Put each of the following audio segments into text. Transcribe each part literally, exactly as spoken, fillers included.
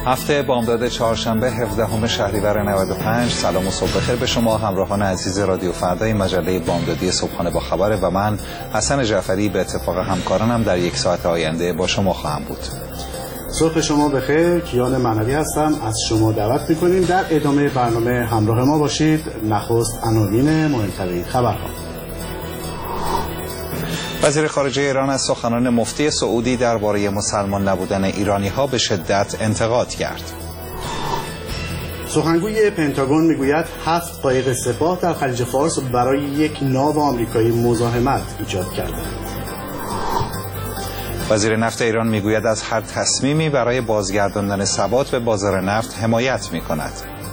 هفته بامداد چهارشنبه هفدهم شهریور نود و پنج. سلام و صبح بخیر به شما همراهان عزیز رادیو فردا. مجله بامدادی صبحانه با خبر و من حسن جعفری به اتفاق همکارانم در یک ساعت آینده با شما خواهم بود. صبح شما بخیر. کیان معنوی هستم. از شما دعوت می‌کنیم در ادامه برنامه همراه ما باشید. نخست عناوین مهمترین خبرها. وزیر خارجه ایران از سخنان مفتی سعودی درباره مسلمان نبودن ایرانی‌ها به شدت انتقاد کرد. سخنگوی پنتاگون میگوید هفت قایق سپاه در خلیج فارس برای یک ناو آمریکایی مزاحمت ایجاد کردند. وزیر نفت ایران میگوید از هر تصمیمی برای بازگرداندن ثبات به بازار نفت حمایت می‌کند.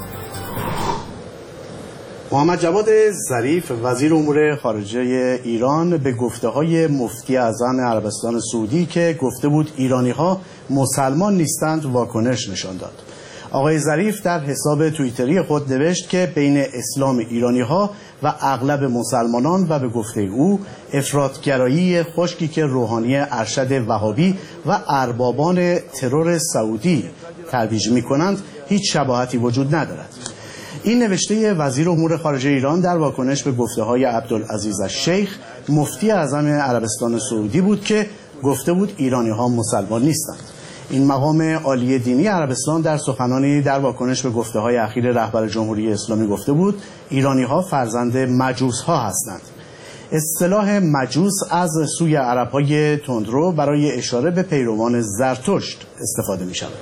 محمد جواد ظریف وزیر امور خارجه ایران به گفته‌های مفتی اعظم عربستان سعودی که گفته بود ایرانی‌ها مسلمان نیستند واکنش نشان داد. آقای ظریف در حساب توییتری خود نوشت که بین اسلام ایرانی‌ها و اغلب مسلمانان و به گفته او افراط‌گرایی خشکی که روحانی ارشد وهابی و اربابان ترور سعودی ترویج می‌کنند هیچ شباهتی وجود ندارد. این نوشته وزیر امور خارجه ایران در واکنش به گفته‌های عبدالعزیز الشیخ مفتی اعظم عربستان سعودی بود که گفته بود ایرانی‌ها مسلمان نیستند. این مقام عالی دینی عربستان در سخنانی در واکنش به گفته‌های اخیر رهبر جمهوری اسلامی گفته بود ایرانی‌ها فرزند مجوس‌ها هستند. اصطلاح مجوس از سوی عرب‌های تندرو برای اشاره به پیروان زرتشت استفاده می‌شود.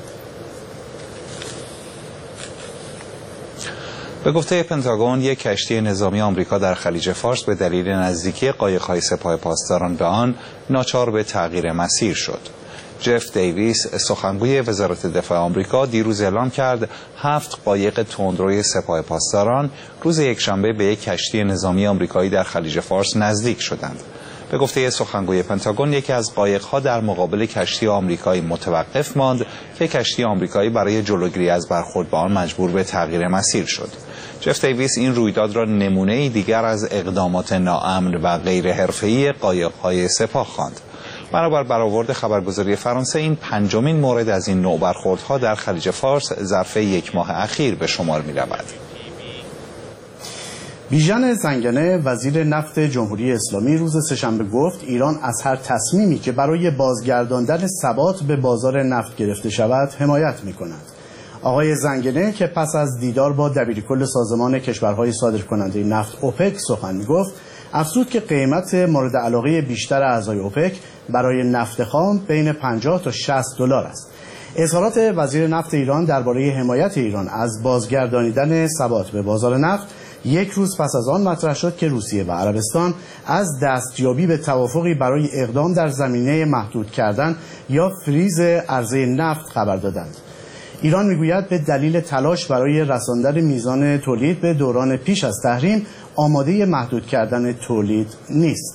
به گفته پنتاگون یک کشتی نظامی آمریکا در خلیج فارس به دلیل نزدیکی قایق‌های سپاه پاسداران به آن ناچار به تغییر مسیر شد. جف دیویس سخنگوی وزارت دفاع آمریکا دیروز اعلام کرد هفت قایق تندروی سپاه پاسداران روز یکشنبه به یک کشتی نظامی آمریکایی در خلیج فارس نزدیک شدند. به گفته سخنگوی پنتاگون یکی از قایق‌ها در مقابل کشتی آمریکایی متوقف ماند که کشتی آمریکایی برای جلوگیری از برخورد با آن مجبور به تغییر مسیر شد. جف دیویس این رویداد را نمونه‌ای دیگر از اقدامات ناامن و غیر حرفه‌ای قایق‌های سپاه خواند. بنابر برآورد خبرگزاری فرانسه این پنجمین مورد از این نوع برخوردها در خلیج فارس ظرف یک ماه اخیر به شمار می‌رود. بیژن زنگنه وزیر نفت جمهوری اسلامی روز سه‌شنبه گفت ایران از هر تصمیمی که برای بازگرداندن ثبات به بازار نفت گرفته شود حمایت می‌کند. آقای زنگنه که پس از دیدار با دبیرکل سازمان کشورهای صادرکننده نفت اوپک سخن می‌گفت افزود که قیمت مورد علاقه بیشتر اعضای اوپک برای نفت خام بین پنجاه تا شصت دلار است. اظهارات وزیر نفت ایران درباره حمایت ایران از بازگردانیدن ثبات به بازار نفت یک روز پس از آن مطرح شد که روسیه و عربستان از دستیابی به توافقی برای اقدام در زمینه محدود کردن یا فریز عرضه نفت خبر دادند. ایران میگوید به دلیل تلاش برای رساندن میزان تولید به دوران پیش از تحریم آماده محدود کردن تولید نیست.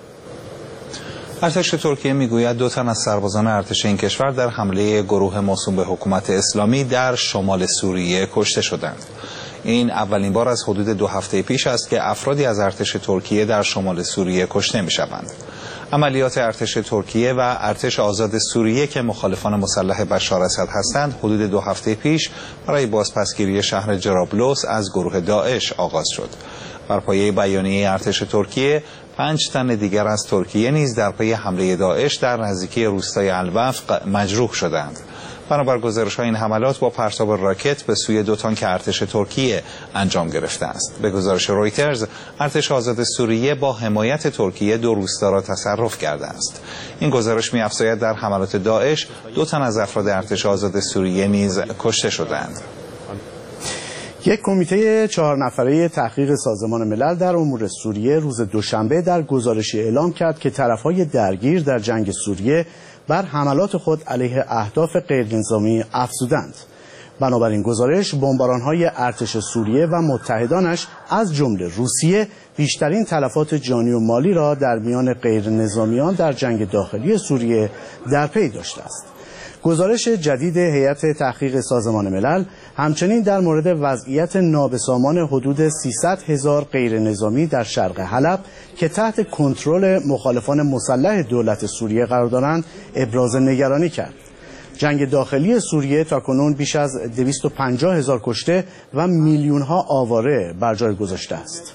ارتش ترکیه میگوید دو تن از سربازان ارتش این کشور در حمله گروه موسوم به حکومت اسلامی در شمال سوریه کشته شدند. این اولین بار از حدود دو هفته پیش است که افرادی از ارتش ترکیه در شمال سوریه کشته میشوند. عملیات ارتش ترکیه و ارتش آزاد سوریه که مخالفان مسلح بشار اسد هستند حدود دو هفته پیش برای بازپسگیری شهر جرابلس از گروه داعش آغاز شد. بر پایه بیانیه ارتش ترکیه پنج تن دیگر از ترکیه نیز در پی حمله داعش در نزدیکی روستای الوفق مجروح شدند. بنابر گزارش‌های این حملات با پرتاب راکت به سوی دو تانک ارتش ترکیه انجام گرفته است. به گزارش رویترز ارتش آزاد سوریه با حمایت ترکیه دو روستا را تصرف کرده است. این گزارش می‌افزاید در حملات داعش دو تن از افراد ارتش آزاد سوریه نیز کشته شدند. یک کمیته چهار نفره تحقیق سازمان ملل در امور سوریه روز دوشنبه در گزارشی اعلام کرد که طرف‌های درگیر در جنگ سوریه بر حملات خود علیه اهداف غیرنظامی افزودند. بنابراین گزارش بمباران‌های ارتش سوریه و متحدانش از جمله روسیه بیشترین تلفات جانی و مالی را در میان غیرنظامیان در جنگ داخلی سوریه در پی داشته است. گزارش جدید هیئت تحقیق سازمان ملل همچنین در مورد وضعیت نابسامان حدود سیصد هزار غیر نظامی در شرق حلب که تحت کنترل مخالفان مسلح دولت سوریه قرار دارند ابراز نگرانی کرد. جنگ داخلی سوریه تاکنون بیش از دویست و پنجاه هزار کشته و میلیون ها آواره بر جای گذاشته است.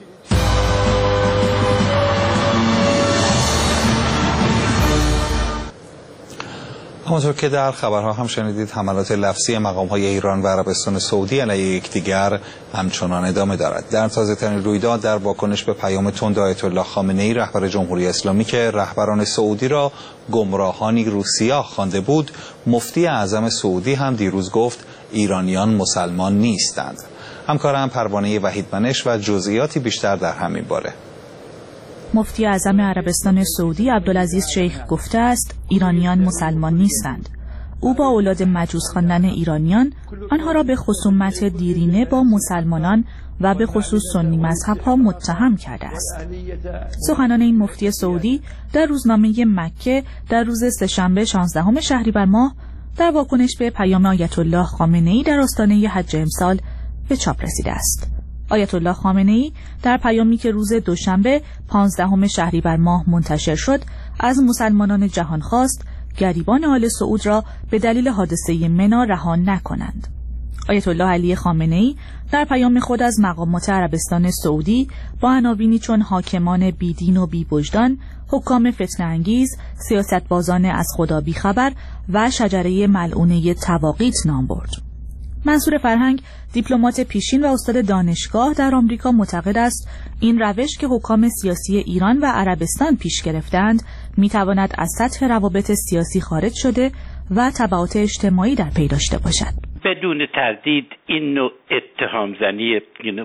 همانطور که در خبرها هم شنیدید، حملات لفظی مقام‌های ایران و عربستان سعودی علیه یکدیگر همچنان ادامه دارد. در تازه‌ترین رویداد در واکنش به پیام تند آیت الله خامنه‌ای رهبر جمهوری اسلامی که رهبران سعودی را گمراهانی روسیا خوانده بود، مفتی اعظم سعودی هم دیروز گفت ایرانیان مسلمان نیستند. همکارم پروانه وحیدمنش و جزئیاتی بیشتر در همین باره. مفتی اعظم عربستان سعودی عبدالعزیز شیخ گفته است ایرانیان مسلمان نیستند. او با اولاد مجوس خواندن ایرانیان آنها را به خصومت دیرینه با مسلمانان و به خصوص سنی مذهب‌ها متهم کرده است. سخنان این مفتی سعودی در روزنامه مکه در روز سه‌شنبه شانزدهم شهریور ماه در واکنش به پیام آیت الله خامنه‌ای در آستانه حج امسال به چاپ رسیده است. آیت الله خامنه‌ای در پیامی که روز دوشنبه پانزدهم شهریور ماه منتشر شد از مسلمانان جهان خواست گریبان آل سعود را به دلیل حادثه منا رها نکنند. آیت الله علی خامنه‌ای در پیام خود از مقامات عربستان سعودی با عناوینی چون حاکمان بیدین و بی‌وجدان، حکام فتنه انگیز، سیاستبازان از خدا بیخبر و شجره ملعونه تواقیت نام برد. منصور فرهنگ، دیپلمات پیشین و استاد دانشگاه در آمریکا، معتقد است این روش که حکام سیاسی ایران و عربستان پیش گرفتند میتواند از سطح روابط سیاسی خارج شده و تبعات اجتماعی در پی داشته باشد. بدون تردید این نوع اتهام زنی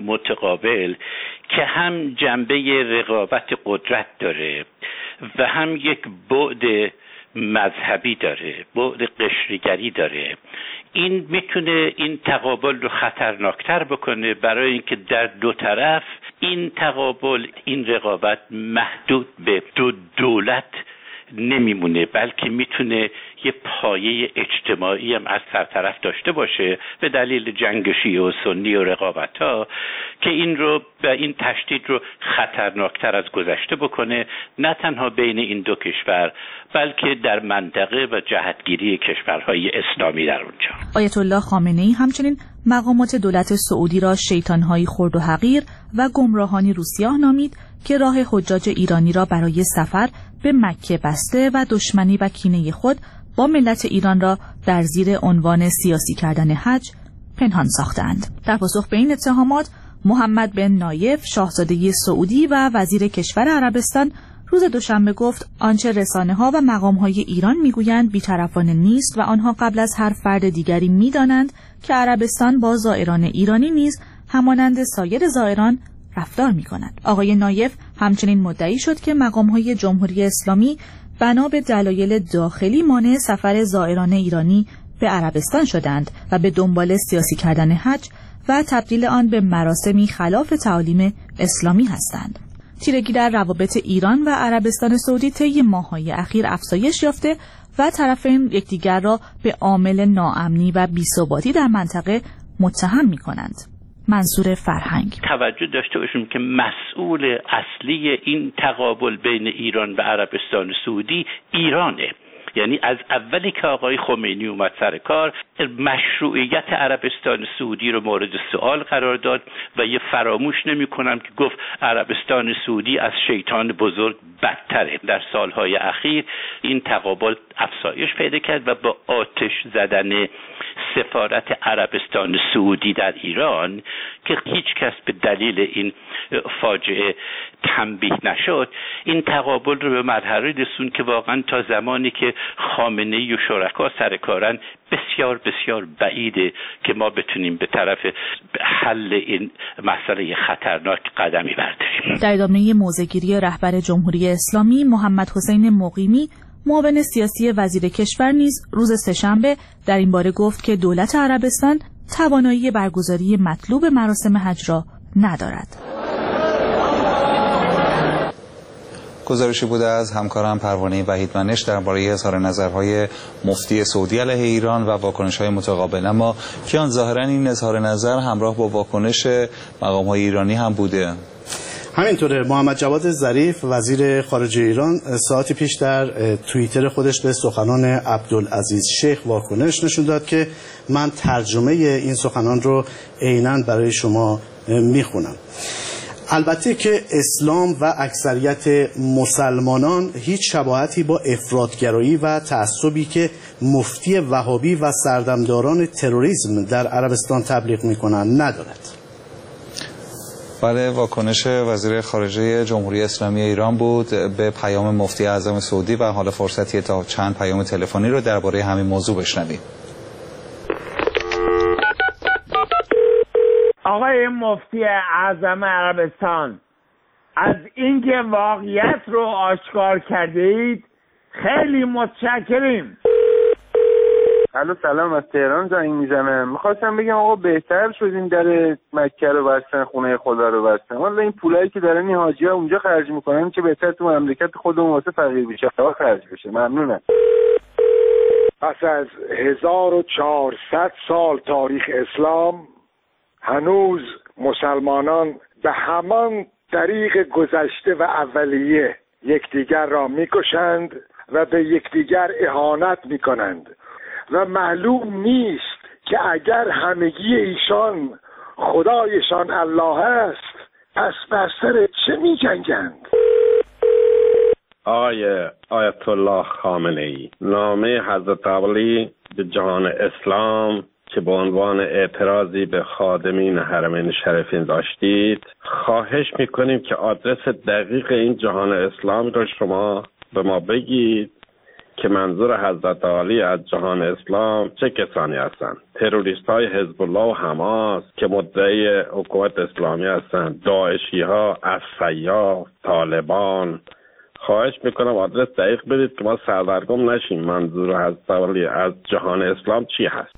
متقابل که هم جنبه رقابت قدرت داره و هم یک بعد مذهبی داره، بعد قشریگری داره، این میتونه این تقابل رو خطرناکتر بکنه، برای اینکه در دو طرف این تقابل، این رقابت محدود به دو دولت نمیمونه، بلکه میتونه یه پایه اجتماعی هم از سرطرف داشته باشه به دلیل جنگ شیعه و سنی و رقابت ها که این رو و این تشدید رو خطرناکتر از گذشته بکنه، نه تنها بین این دو کشور بلکه در منطقه و جهتگیری کشورهای اسلامی در اونجا. آیت الله خامنه‌ای همچنین مقامات دولت سعودی را شیطان‌های خرد و حقیر و گمراهانی روسیاه نامید که راه حجاج ایرانی را برای سفر به مکه بسته و دشمنی و کینه خود با ملت ایران را در زیر عنوان سیاسی کردن حج پنهان ساختند. در پاسخ به این اتهامات، محمد بن نایف، شاهزاده سعودی و وزیر کشور عربستان، روز دوشنبه گفت آنچه رسانه‌ها و مقام‌های ایران می‌گویند بی‌طرفانه نیست و آنها قبل از هر فرد دیگری می‌دانند که عربستان با زائران ایرانی نیز همانند سایر زائران رفتار می‌کند. آقای نایف همچنین مدعی شد که مقام‌های جمهوری اسلامی بنا به دلایل داخلی مانع سفر زائران ایرانی به عربستان شدند و به دنبال سیاسی کردن حج و تبدیل آن به مراسمی خلاف تعالیم اسلامی هستند. تیرگی در روابط ایران و عربستان سعودی طی ماه‌های اخیر افزایش یافته و طرفین یکدیگر را به عامل ناامنی و بی‌ثباتی در منطقه متهم می‌کنند. منصور فرهنگ: توجه داشته باشیم که مسئول اصلی این تقابل بین ایران و عربستان سعودی ایرانه. یعنی از اولی که آقای خمینی اومد سر کار، مشروعیت عربستان سعودی رو مورد سوال قرار داد و یه فراموش نمی کنم که گفت عربستان سعودی از شیطان بزرگ بدتره. در سالهای اخیر این تقابل افزایش پیدا کرد و با آتش زدن سفارت عربستان سعودی در ایران که هیچ کس به دلیل این فاجعه تنبیه نشد، این تقابل رو به مرحله رسون که واقعا تا زمانی که خامنه‌ای و شرکا سر کارن بسیار بسیار بعیده که ما بتونیم به طرف حل این مسئله خطرناک قدمی برداریم. در ادامه موضع‌گیری رهبر جمهوری اسلامی محمد حسین مقیمی، معاون سیاسی وزیر کشور، نیز روز سه‌شنبه در این باره گفت که دولت عربستان توانایی برگزاری مطلوب مراسم حج را ندارد. گزارشی بوده از همکارم پروانه وحیدمنش درباره اظهار نظرهای مفتی سعودی علیه ایران و واکنش‌های متقابل، اما کیان ظاهراً این اظهار نظر همراه با واکنش مقام‌های ایرانی هم بوده. همینطوره. محمد جواد ظریف وزیر خارجه ایران ساعتی پیش در توییتر خودش به سخنان عبدالعزیز شیخ واکنش نشون داد که من ترجمه این سخنان رو عیناً برای شما میخونم. البته که اسلام و اکثریت مسلمانان هیچ شباهتی با افراطگرایی و تعصبی که مفتی وهابی و سردمداران تروریسم در عربستان تبلیغ میکنند ندارد. بله، واکنش وزیر خارجه جمهوری اسلامی ایران بود به پیام مفتی اعظم سعودی و حالا فرصتی تا چند پیام تلفنی رو درباره همین موضوع بشنویم. آقای مفتی اعظم عربستان، از اینکه واقعیت رو آشکار کردید خیلی متشکریم. الو سلام، از تهران زنگ میزنم. میخواستم بگم آقا بهتر شد این در مکه رو بستن، خونه خدا رو بستن. والا این پولایی که دارن این حاجی‌ها اونجا خرج میکنن که بهتر تو مملکت خودمون واسه فقیر بیچاره خرج بشه. ممنونم. پس از هزار و چهارصد سال تاریخ اسلام هنوز مسلمانان به همان طریق گذشته و اولیه یکدیگر را میکشند و به یکدیگر اهانت میکنند و معلوم نیست که اگر همگی ایشان خدایشان الله است پس بر سر چه میجنگند؟ آقای آیت الله خامنه‌ای، نامه حضرت علی به جهان اسلام که به عنوان اعتراضی به خادمین حرمین شریفین داشتید، خواهش میکنیم که آدرس دقیق این جهان اسلام را شما به ما بگید که منظور حضرت علی از جهان اسلام چه کسانی هستند؟ تروریست های حزب الله و حماس که مدعی حکومت اسلامی هستند، داعشی ها، السیاف، طالبان. خواهش میکنم آدرس دقیق بدید که ما سردرگم نشیم منظور حضرت علی از جهان اسلام چی هست.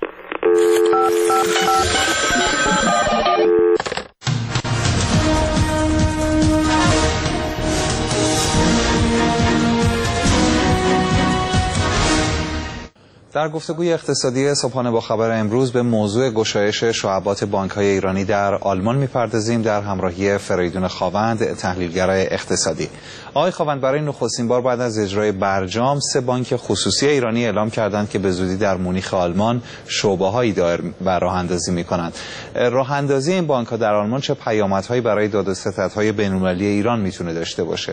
در گفتگوی اقتصادی صبحانه با خبر امروز به موضوع گشایش شعبات بانک‌های ایرانی در آلمان می‌پردازیم در همراهی فریدون خاوند، تحلیلگر اقتصادی. آقای خاوند، برای نخستین بار بعد از اجرای برجام سه بانک خصوصی ایرانی اعلام کردند که به زودی در مونیخ آلمان شعبه‌هایی دایر و راه‌اندازی می‌کنند. راه‌اندازی این بانک‌ها در آلمان چه پیامدهایی برای داد و ستدهای بین‌المللی ایران می‌تونه داشته باشه؟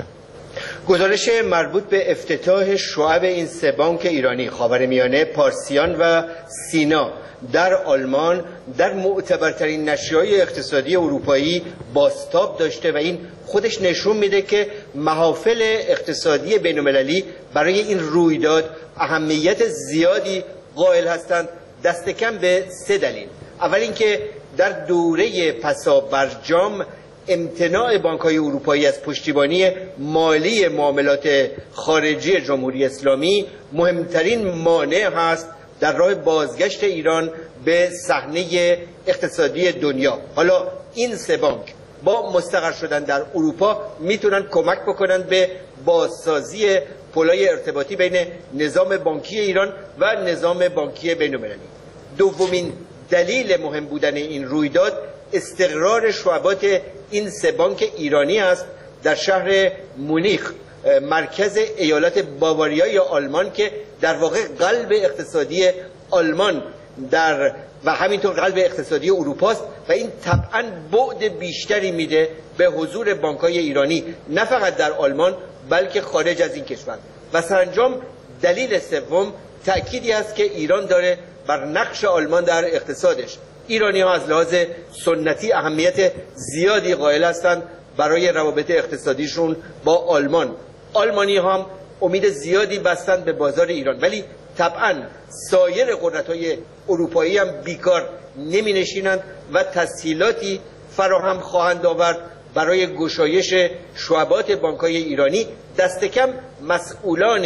گزارش مربوط به افتتاح شعب این سه بانک ایرانی خاورمیانه، پارسیان و سینا در آلمان در معتبرترین نشریه‌های اقتصادی اروپایی بازتاب داشته و این خودش نشون میده که محافل اقتصادی بین‌المللی برای این رویداد اهمیت زیادی قائل هستند، دست کم به سه دلیل. اول اینکه در دوره پسا برجام امتناع بانک‌های اروپایی از پشتیبانی مالی معاملات خارجی جمهوری اسلامی مهمترین مانع هست در راه بازگشت ایران به صحنه اقتصادی دنیا. حالا این سه بانک با مستقر شدن در اروپا میتونن کمک بکنن به بازسازی پل‌های ارتباطی بین نظام بانکی ایران و نظام بانکی بین‌المللی. دومین دلیل مهم بودن این رویداد استقرار شعبات این سه بانک ایرانی است در شهر مونیخ، مرکز ایالت باواریای آلمان که در واقع قلب اقتصادی آلمان در و همینطور قلب اقتصادی اروپا است و این طبعا بعد بیشتری میده به حضور بانک‌های ایرانی نه فقط در آلمان بلکه خارج از این کشور. و سرانجام دلیل سوم تأکیدی است که ایران داره بر نقش آلمان در اقتصادش. ایرانی ها از لحاظ سنتی اهمیت زیادی قائل هستند برای روابط اقتصادیشون با آلمان. آلمانی ها هم امید زیادی بستند به بازار ایران، ولی طبعا سایر قدرت‌های اروپایی هم بیکار نمی نشینند و تسهیلاتی فراهم خواهند آورد برای گشایش شعبات بانک‌های ایرانی. دست کم مسئولان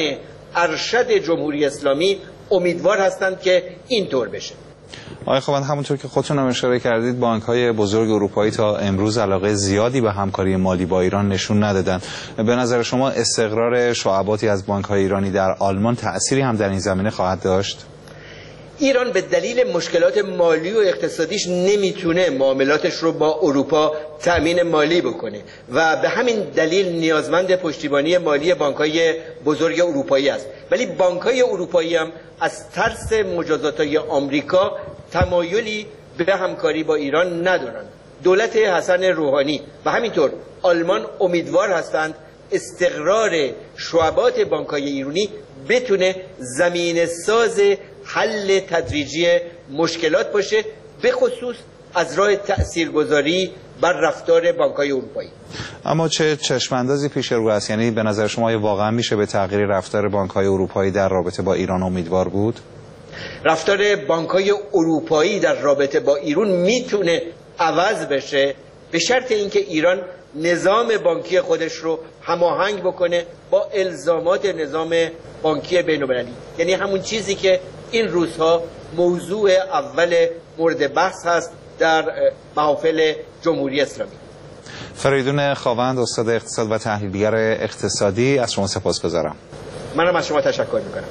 ارشد جمهوری اسلامی امیدوار هستند که اینطور بشه. آقای خاوند، همونطور که خودتون هم اشاره کردید بانک‌های بزرگ اروپایی تا امروز علاقه زیادی به همکاری مالی با ایران نشون ندادن. به نظر شما استقرار شعباتی از بانک‌های ایرانی در آلمان تأثیری هم در این زمینه خواهد داشت؟ ایران به دلیل مشکلات مالی و اقتصادیش نمیتونه معاملاتش رو با اروپا تأمین مالی بکنه و به همین دلیل نیازمند پشتیبانی مالی بانک‌های بزرگ اروپایی است. ولی بانک‌های اروپایی هم از ترس مجازات‌های آمریکا تمایلی به همکاری با ایران ندارند. دولت حسن روحانی و همینطور آلمان امیدوار هستند استقرار شعبات بانک‌های ایرانی بتونه زمینه ساز حل تدریجی مشکلات باشه، به خصوص از راه تأثیرگذاری بر رفتار بانک‌های اروپایی. اما چه چشم‌اندازی پیش رو است؟ یعنی به نظر شما واقعا میشه به تغییر رفتار بانک‌های اروپایی در رابطه با ایران امیدوار بود؟ رفتار بانک‌های اروپایی در رابطه با ایران میتونه عوض بشه به شرط اینکه ایران نظام بانکی خودش رو هماهنگ بکنه با الزامات نظام بانکی بین‌المللی، یعنی همون چیزی که این روزها موضوع اول مورد بحث هست در محافل جمهوری اسلامی. فریدون خاوند، استاد اقتصاد و تحلیلگر اقتصادی، از شما سپاسگزارم. منم از شما تشکر میکنم.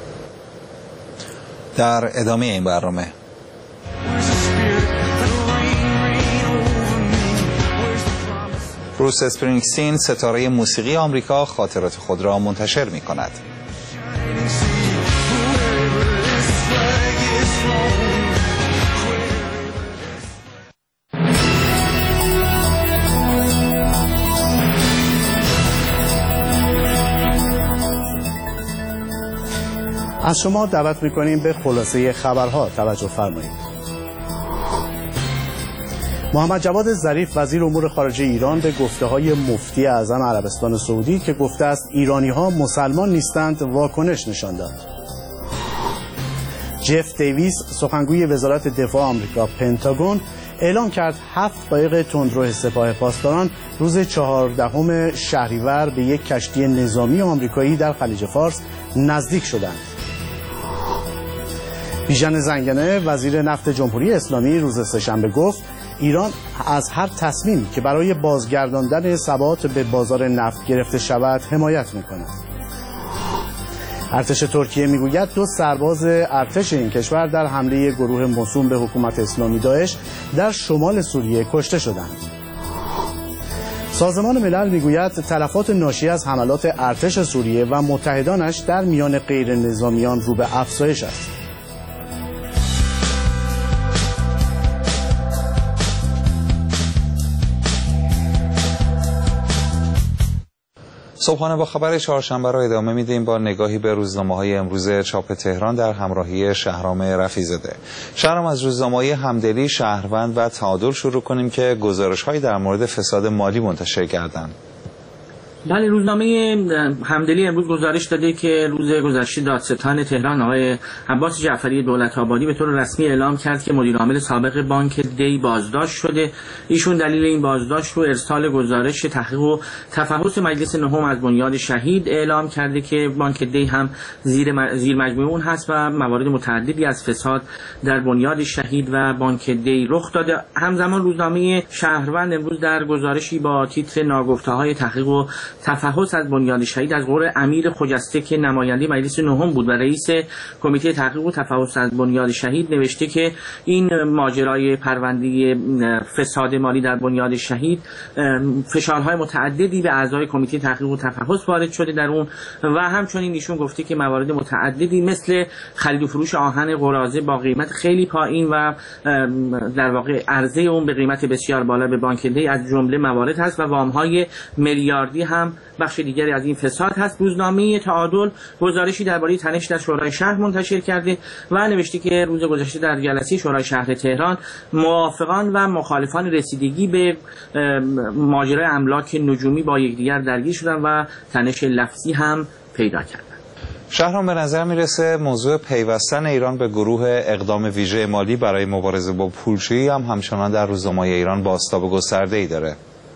در ادامه این برنامه بروس اسپرینگستین، ستاره موسیقی آمریکا، خاطرات خود را منتشر می کند. از شما دعوت می‌کنیم به خلاصه خبرها توجه فرمایید. محمد جواد ظریف وزیر امور خارجه ایران به گفته‌های مفتی اعظم عربستان سعودی که گفته است ایرانی‌ها مسلمان نیستند واکنش نشان داد. جف دیویس، سخنگوی وزارت دفاع آمریکا پنتاگون، اعلام کرد هفت قایق تندرو سپاه پاسداران روز چهاردهم شهریور به یک کشتی نظامی آمریکایی در خلیج فارس نزدیک شدند. بیژن زنگنه، وزیر نفت جمهوری اسلامی، روز سه‌شنبه گفت ایران از هر تصمیمی که برای بازگرداندن ثبات به بازار نفت گرفته شود حمایت می‌کند. ارتش ترکیه میگوید دو سرباز ارتش این کشور در حمله گروه موسوم به حکومت اسلامی داعش در شمال سوریه کشته شدند. سازمان ملل میگوید تلفات ناشی از حملات ارتش سوریه و متحدانش در میان غیر نظامیان رو به افزایش است. صبحانه با خبر چهارشنبه را ادامه میدیم با نگاهی به روزنامه‌های امروز چاپ تهران در همراهی شهرام رفیع‌زاده. شهرام، از روزنامه‌های همدلی، شهروند و تعادل شروع کنیم که گزارش‌هایی در مورد فساد مالی منتشر کردند. بله، روزنامه همدلی امروز گزارش داده که روز گذشته دادستان تهران آقای عباس جعفری دولت‌آبادی به طور رسمی اعلام کرد که مدیر عامل سابق بانک دی بازداشت شده. ایشون دلیل این بازداشت رو ارسال گزارش تحقیق و تفحص مجلس نهم از بنیاد شهید اعلام کرده که بانک دی هم زیر زیر مجموعه اون هست و موارد متعددی از فساد در بنیاد شهید و بانک دی رخ داده. همزمان روزنامه شهروند امروز در گزارشی با تیتر ناگفته‌های تحقیق و تفحص از بنیاد شهید از قول امیر خجسته که نماینده مجلس نهم بود و رئیس کمیته تحقیق و تفحص از بنیاد شهید نوشته که این ماجرای پرونده فساد مالی در بنیاد شهید فشارهای متعددی به اعضای کمیته تحقیق و تفحص وارد شده در اون و همچنین ایشون گفته که موارد متعددی مثل خرید و فروش آهن قراضه با قیمت خیلی پایین و در واقع عرضه اون به قیمت بسیار بالا به بانک دی از جمله موارد هست و وام‌های میلیاردی هم بخش دیگری از این فساد هست. روزنامه تعادل گزارشی درباره تنش در شورای شهر منتشر کرده و نوشته که روز گذشته در جلسه شورای شهر تهران موافقان و مخالفان رسیدگی به ماجرای املاک نجومی با یکدیگر درگیر شدند و تنش لفظی هم پیدا کردند. شهرام، به نظر میرسه موضوع پیوستن ایران به گروه اقدام ویژه مالی برای مبارزه با پولشویی هم همچنان در روزنامه‌های ایران بازتاب گسترده‌ای داره.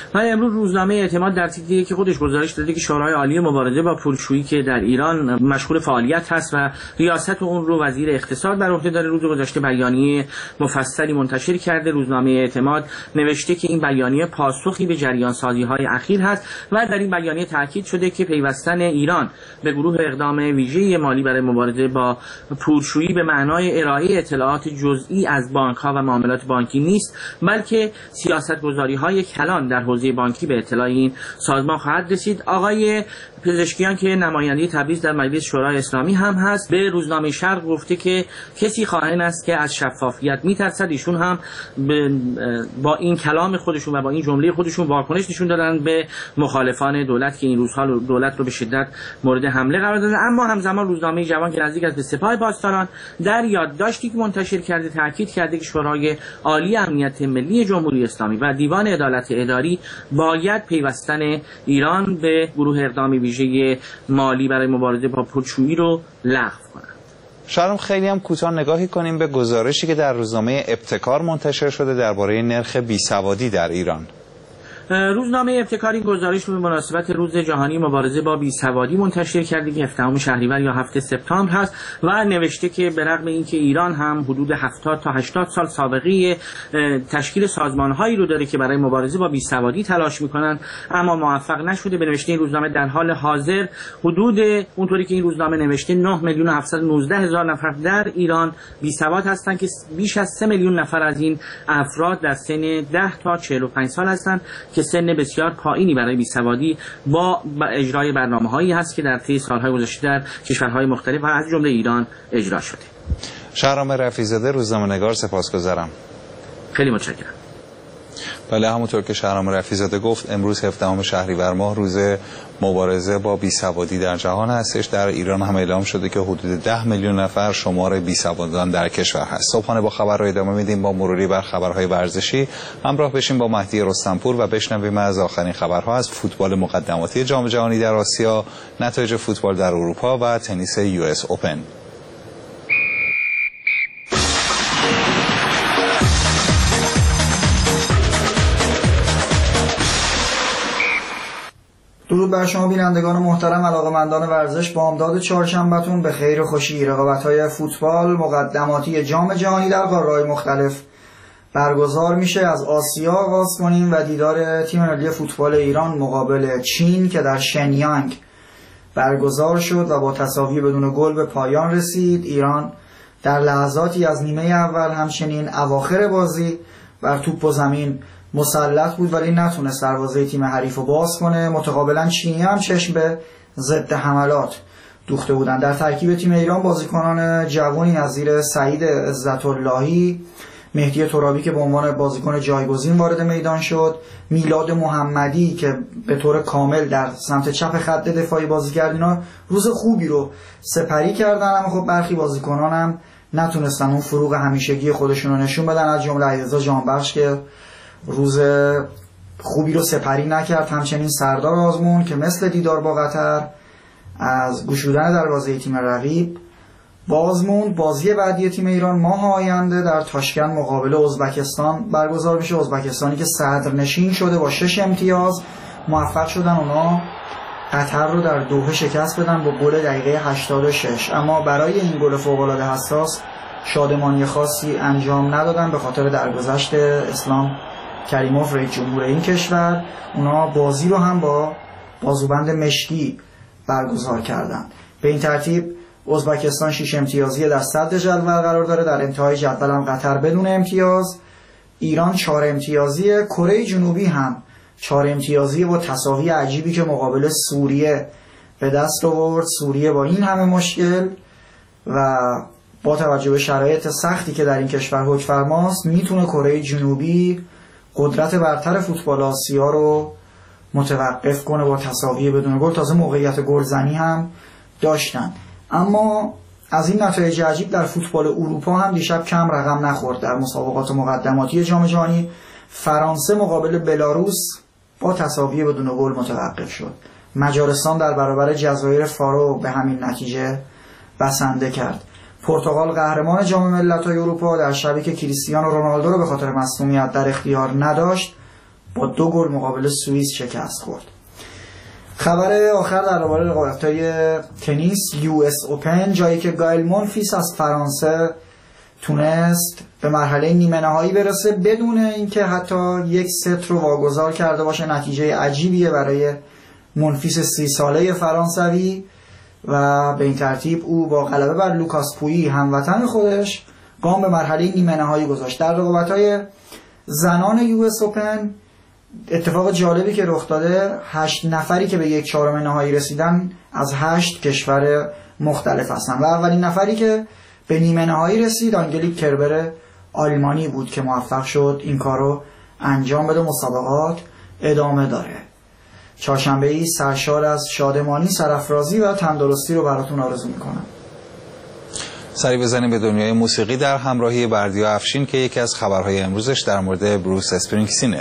و امروز روزنامه اعتماد در تیتری که خودش گزارش داده که شورای عالی مبارزه با پولشویی که در ایران مشغول فعالیت هست و ریاست اون رو وزیر اقتصاد بر عهده داره، روز گذشته بیانیه مفصلی منتشر کرده. روزنامه اعتماد نوشته که این بیانیه پاسخی به جریان سازی‌های اخیر هست و در این بیانیه تاکید شده که پیوستن ایران به گروه اقدام ویژه مالی برای مبارزه با پولشویی به معنای ارائه اطلاعات جزئی از بانک‌ها و معاملات بانکی نیست، بلکه سیاست‌گذاری‌های کلان در حوزه بانکی به اطلاع این سازمان خواهد رسید. آقای پزشکیان که نماینده تبریز در مجلس شورای اسلامی هم هست به روزنامه شرق گفته که کسی خائن است که از شفافیت میترسد. ایشون هم با این کلام خودشون و با این جمله خودشون واکنش نشون دادن به مخالفان دولت که این روزها دولت رو به شدت مورد حمله قرار دادن. اما همزمان روزنامه جوان که نزدیک است به سپاه پاسداران در یادداشتی که منتشر کرده تاکید کرده که شورای عالی امنیت ملی جمهوری اسلامی و دیوان عدالت اداری باید پیوستن ایران به گروه اقدام ویژه مالی برای مبارزه با پولشویی رو لغو کنند. شهرام خیلی هم کوتاه نگاهی کنیم به گزارشی که در روزنامه ابتکار منتشر شده درباره نرخ بیسوادی در ایران. روزنامه ابتکار این گزارش رو به مناسبت روز جهانی مبارزه با بیسوادی منتشر کرده که هفدهم شهریور یا هفتم سپتامبر هست و نوشته که به رغم اینکه ایران هم حدود هفتاد تا هشتاد سال سابقه تشکیل سازمان‌هایی رو داره که برای مبارزه با بیسوادی تلاش می‌کنن اما موفق نشده، به نوشته این روزنامه در حال حاضر حدود اونطوری که این روزنامه نوشته نه میلیون و هفتصد و نوزده هزار نفر در ایران بیسواد هستند که بیش از سه میلیون نفر از این افراد در سن ده تا چهل و پنج سال هستند که سن بسیار پایینی برای بیسوادی با اجرای برنامه‌هایی هست که در طی سال‌های گذشته در کشورهای مختلف و از جمله ایران اجرا شده. شهرام رفیع‌زاده، روزنامه‌نگار، سپاسگزارم. خیلی متشکرم. بله، همونطور که شهرام رفیع‌زاده گفت امروز هفدهم شهریور ماه روز مبارزه با بیسوادی در جهان هستش. در ایران هم اعلام شده که حدود ده میلیون نفر شمار بیسوادان در کشور هست. صبحانه با خبر رو ادامه میدیم با مروری بر خبرهای ورزشی. همراه بشیم با مهدی رستمپور و بشنویم از آخرین خبرها از فوتبال مقدماتی جام جهانی در آسیا، نتایج فوتبال در اروپا و تنیس یو اس اوپن. درود بر شما بینندگان محترم، علاقه‌مندان ورزش. با امداد چهارشنبه‌تون به خیر و خوشی. رقابت‌های فوتبال مقدماتی جام جهانی در قاره‌های مختلف برگزار میشه. از آسیا آغاز کنیم و دیدار تیم ملی فوتبال ایران مقابل چین که در شنیانگ برگزار شد و با تساوی بدون گل به پایان رسید. ایران در لحظاتی از نیمه اول همچنین اواخر بازی بر توپ و زمین مسلط بود ولی نتونست دروازه تیم حریف رو باز کنه. متقابلا چینی هم چشم به ضد حملات دوخته بودن. در ترکیب تیم ایران بازیکنان جوانی نظیر سعید عزت‌اللهی، مهدی ترابی که به عنوان بازیکن جایگزین وارد میدان شد، میلاد محمدی که به طور کامل در سمت چپ خط دفاعی بازی کرد، اینا روز خوبی رو سپری کردن. اما خب برخی بازیکنان هم نتونستن اون فروغ همیشگی خودشون رو نشون بدن، از جمله علیرضا جانبخش که روز خوبی رو سپری نکرد، همچنین سردار آزمون که مثل دیدار با قطر از گشودن دروازه تیم رقیب باز موند. بازی بعدی تیم ایران ماه آینده در تاشکند مقابل ازبکستان برگزار میشه. ازبکستانی که صدرنشین شده با شش امتیاز موفق شدن اونا قطر رو در دوحه شکست بدن با گل دقیقه هشتاد و شش، اما برای این گل فوق‌العاده حساس شادمانی خاصی انجام ندادن به خاطر درگذشت اسلام کریموف رئیس جمهور این کشور. اونا بازی رو هم با بازوبند مشکی برگزار کردن. به این ترتیب ازبکستان شش امتیازی در صدر جدول قرار داره، در انتهای جدول هم قطر بدون امتیاز، ایران چهار امتیازی، کره جنوبی هم چهار امتیازی با تساوی عجیبی که مقابل سوریه به دست آورد. سوریه با این همه مشکل و با توجه به شرایط سختی که در این کشور حکم فرماست میتونه کره جنوبی قدرت برتر فوتبال آسیا رو متوقف کنه با تساوی بدون گل. تازه موقعیت گلزنی هم داشتن. اما از این نتایج عجیب در فوتبال اروپا هم دیشب کم رقم نخورد. در مسابقات مقدماتی جام جهانی فرانسه مقابل بلاروس با تساوی بدون گل متوقف شد. مجارستان در برابر جزایر فارو به همین نتیجه بسنده کرد. پرتغال قهرمان جام ملت‌های اروپا در شبی که کریستیانو رونالدو رو به خاطر مصونیت در اختیار نداشت با دو گل مقابل سوئیس شکست خورد. خبر آخر درباره رقابت‌های تنیس یو اس اوپن، جایی که گایل مونفیس از فرانسه تونست به مرحله نیمه نهایی برسه بدون اینکه حتی یک ست رو واگذار کرده باشه. نتیجه عجیبیه برای مونفیس سی ساله فرانسوی و به این ترتیب او با غلبه بر لوکاس پویی هموطن خودش گام به مرحله نیمه نهایی گذاشت. در رقابت‌های زنان یو اس اوپن اتفاق جالبی که رخ داده، هشت نفری که به یک چهارم نهایی رسیدن از هشت کشور مختلف هستن و اولین نفری که به نیمه نهایی رسید آنگلیک کربر آلمانی بود که موفق شد این کارو انجام بده. مسابقات ادامه داره. چهارشنبه‌ای سرشار از شادمانی، سرافرازی و تندرستی رو براتون آرزو میکنم. سری بزنیم به دنیای موسیقی در همراهی بردیا افشین که یکی از خبرهای امروزش در مورد بروس اسپرینگستینه.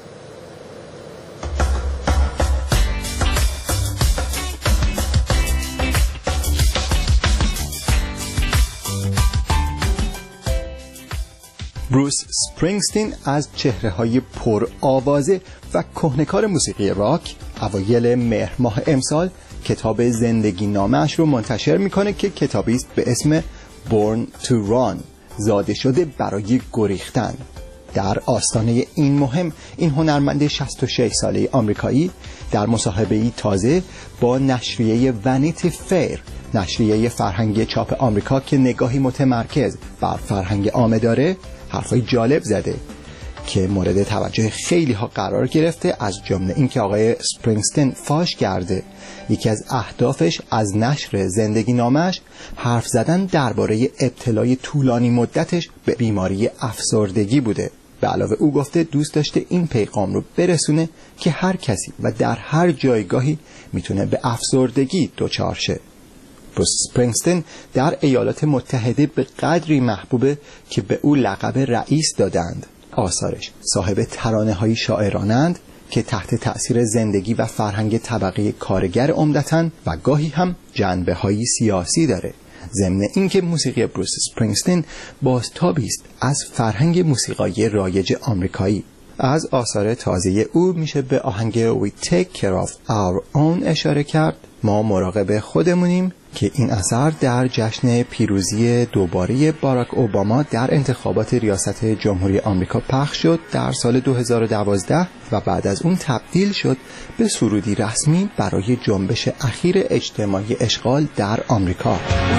بروس اسپرینگستین از چهره‌های پر آوازه و کهنکار موسیقی راک اوایل مهر ماه امسال کتاب زندگی نامه‌اش رو منتشر میکنه که کتابی است به اسم Born to Run، زاده شده برای گریختن. در آستانه این مهم این هنرمند شصت و شش ساله آمریکایی در مصاحبه‌ای تازه با نشریه ونیتی فیر، نشریه فرهنگی چاپ آمریکا که نگاهی متمرکز بر فرهنگ عامه داره، حرفای جالب زده که مورد توجه خیلی ها قرار گرفته. از جمله اینکه آقای اسپرینگستین فاش کرده یکی از اهدافش از نشر زندگی نامش حرف زدن درباره ابتلای طولانی مدتش به بیماری افسردگی بوده. به علاوه او گفته دوست داشته این پیغام رو برسونه که هر کسی و در هر جایگاهی میتونه به افسردگی دچار شه. بروس اسپرینگستین در ایالات متحده به قدری محبوبه که به او لقب رئیس دادند. آثارش صاحب ترانه‌های شاعرانند که تحت تأثیر زندگی و فرهنگ طبقه کارگر عمدتاً و گاهی هم جنبه‌های سیاسی داره. ضمن اینکه موسیقی بروس اسپرینگستین بازتابی است از فرهنگ موسیقایی رایج آمریکایی. از آثار تازه او میشه به آهنگ We Take Care of Our Own اشاره کرد. ما مراقب خودمونیم که این اثر در جشن پیروزی دوباره باراک اوباما در انتخابات ریاست جمهوری آمریکا پخش شد در سال دو هزار و دوازده و بعد از اون تبدیل شد به سرودی رسمی برای جنبش اخیر اجتماعی اشغال در آمریکا.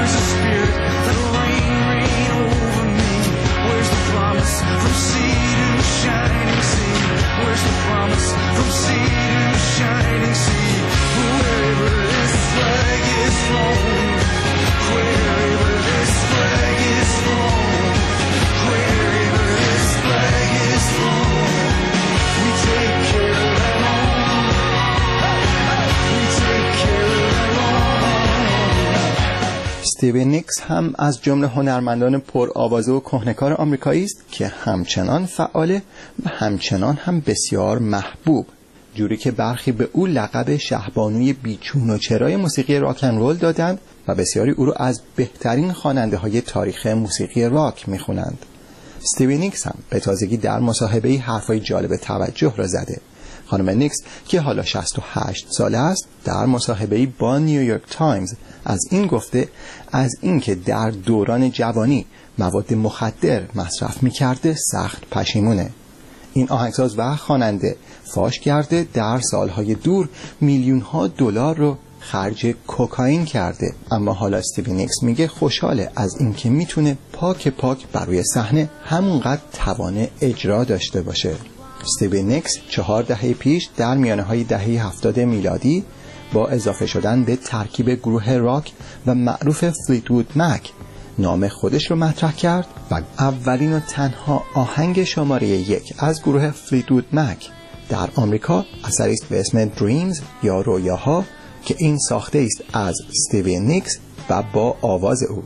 استیوی نیکس هم از جمله هنرمندان پر آوازه و کهنکار آمریکایی است که همچنان فعاله و همچنان هم بسیار محبوب، جوری که برخی به او لقب شهبانوی بیچون و چرای موسیقی راک ان رول دادند و بسیاری او را از بهترین خواننده های تاریخ موسیقی راک میخونند. استیوی نیکس هم به تازگی در مصاحبه‌ای حرفای جالب توجه را زده. خانم نیکس که حالا شصت و هشت ساله است در مصاحبه‌ای با نیویورک تایمز از این گفته از اینکه در دوران جوانی مواد مخدر مصرف می‌کرده سخت پشیمونه. این آهنگساز و خواننده فاش کرده در سالهای دور میلیون‌ها دلار رو خرج کوکائین کرده، اما حالا استیوی نیکس میگه خوشحاله از اینکه میتونه پاک پاک بر روی صحنه همونقدر توان اجرا داشته باشه. استیوی نیکس چهار دهه پیش در میانه‌های دهه هفتاد میلادی با اضافه شدن به ترکیب گروه راک و معروف فلیتوود مک نام خودش رو مطرح کرد و اولین و تنها آهنگ شماره یک از گروه فلیتوود مک در آمریکا اثری است به اسم دریمز یا رویاها که این ساخته است از استیوی نیکس و با آواز او.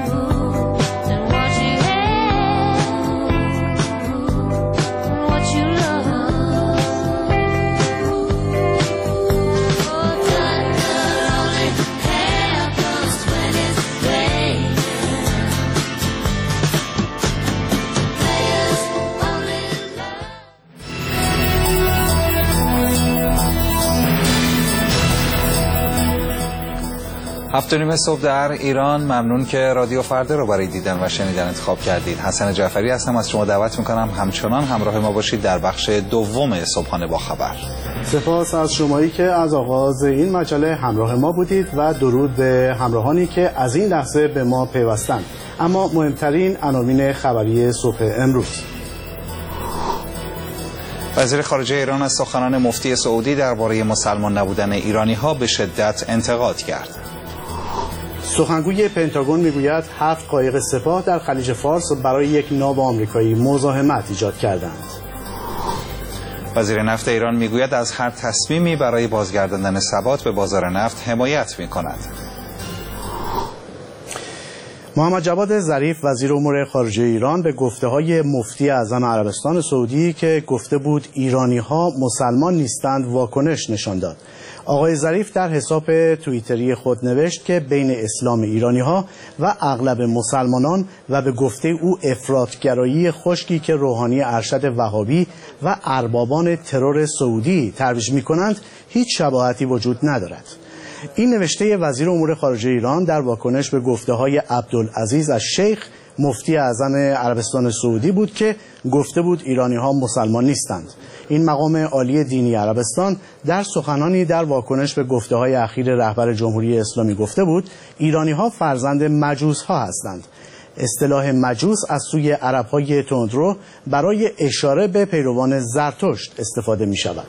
What you هفت و نیم صبح در ایران. ممنون که رادیو فردا رو برای دیدن و شنیدن انتخاب کردید. حسن جعفری هستم، از شما دعوت میکنم همچنان همراه ما باشید در بخش دوم صبحانه با خبر. سپاس از شمایی که از آغاز این مجله همراه ما بودید و درود به همراهانی که از این لحظه به ما پیوستند. اما مهمترین عناوین خبری صبح امروز: وزیر خارجه ایران از سخنان مفتی سعودی درباره مسلمان نبودن ایرانی‌ها به شدت انتقاد کرد. سخنگوی پنتاگون میگوید هفت قایق سپاه در خلیج فارس برای یک ناو آمریکایی مزاحمت ایجاد کردند. وزیر نفت ایران میگوید از هر تصمیمی برای بازگرداندن ثبات به بازار نفت حمایت میکند. محمد جواد ظریف وزیر امور خارجه ایران به گفته‌های مفتی اعظم عربستان سعودی که گفته بود ایرانی‌ها مسلمان نیستند واکنش نشان داد. آقای ظریف در حساب توییتری خود نوشت که بین اسلام ایرانی‌ها و اغلب مسلمانان و به گفته او افراط‌گرایی خشکی که روحانی ارشد وهابی و اربابان ترور سعودی ترویج می‌کنند هیچ شباهتی وجود ندارد. این نوشته وزیر امور خارجه ایران در واکنش به گفته‌های عبدالعزیز الشیخ مفتی اعظم عربستان سعودی بود که گفته بود ایرانی‌ها مسلمان نیستند. این مقام عالی دینی عربستان در سخنانی در واکنش به گفته‌های اخیر رهبر جمهوری اسلامی گفته بود ایرانی‌ها فرزند مجوس‌ها هستند. اصطلاح مجوس از سوی عرب‌های تندرو برای اشاره به پیروان زرتشت استفاده می‌شود.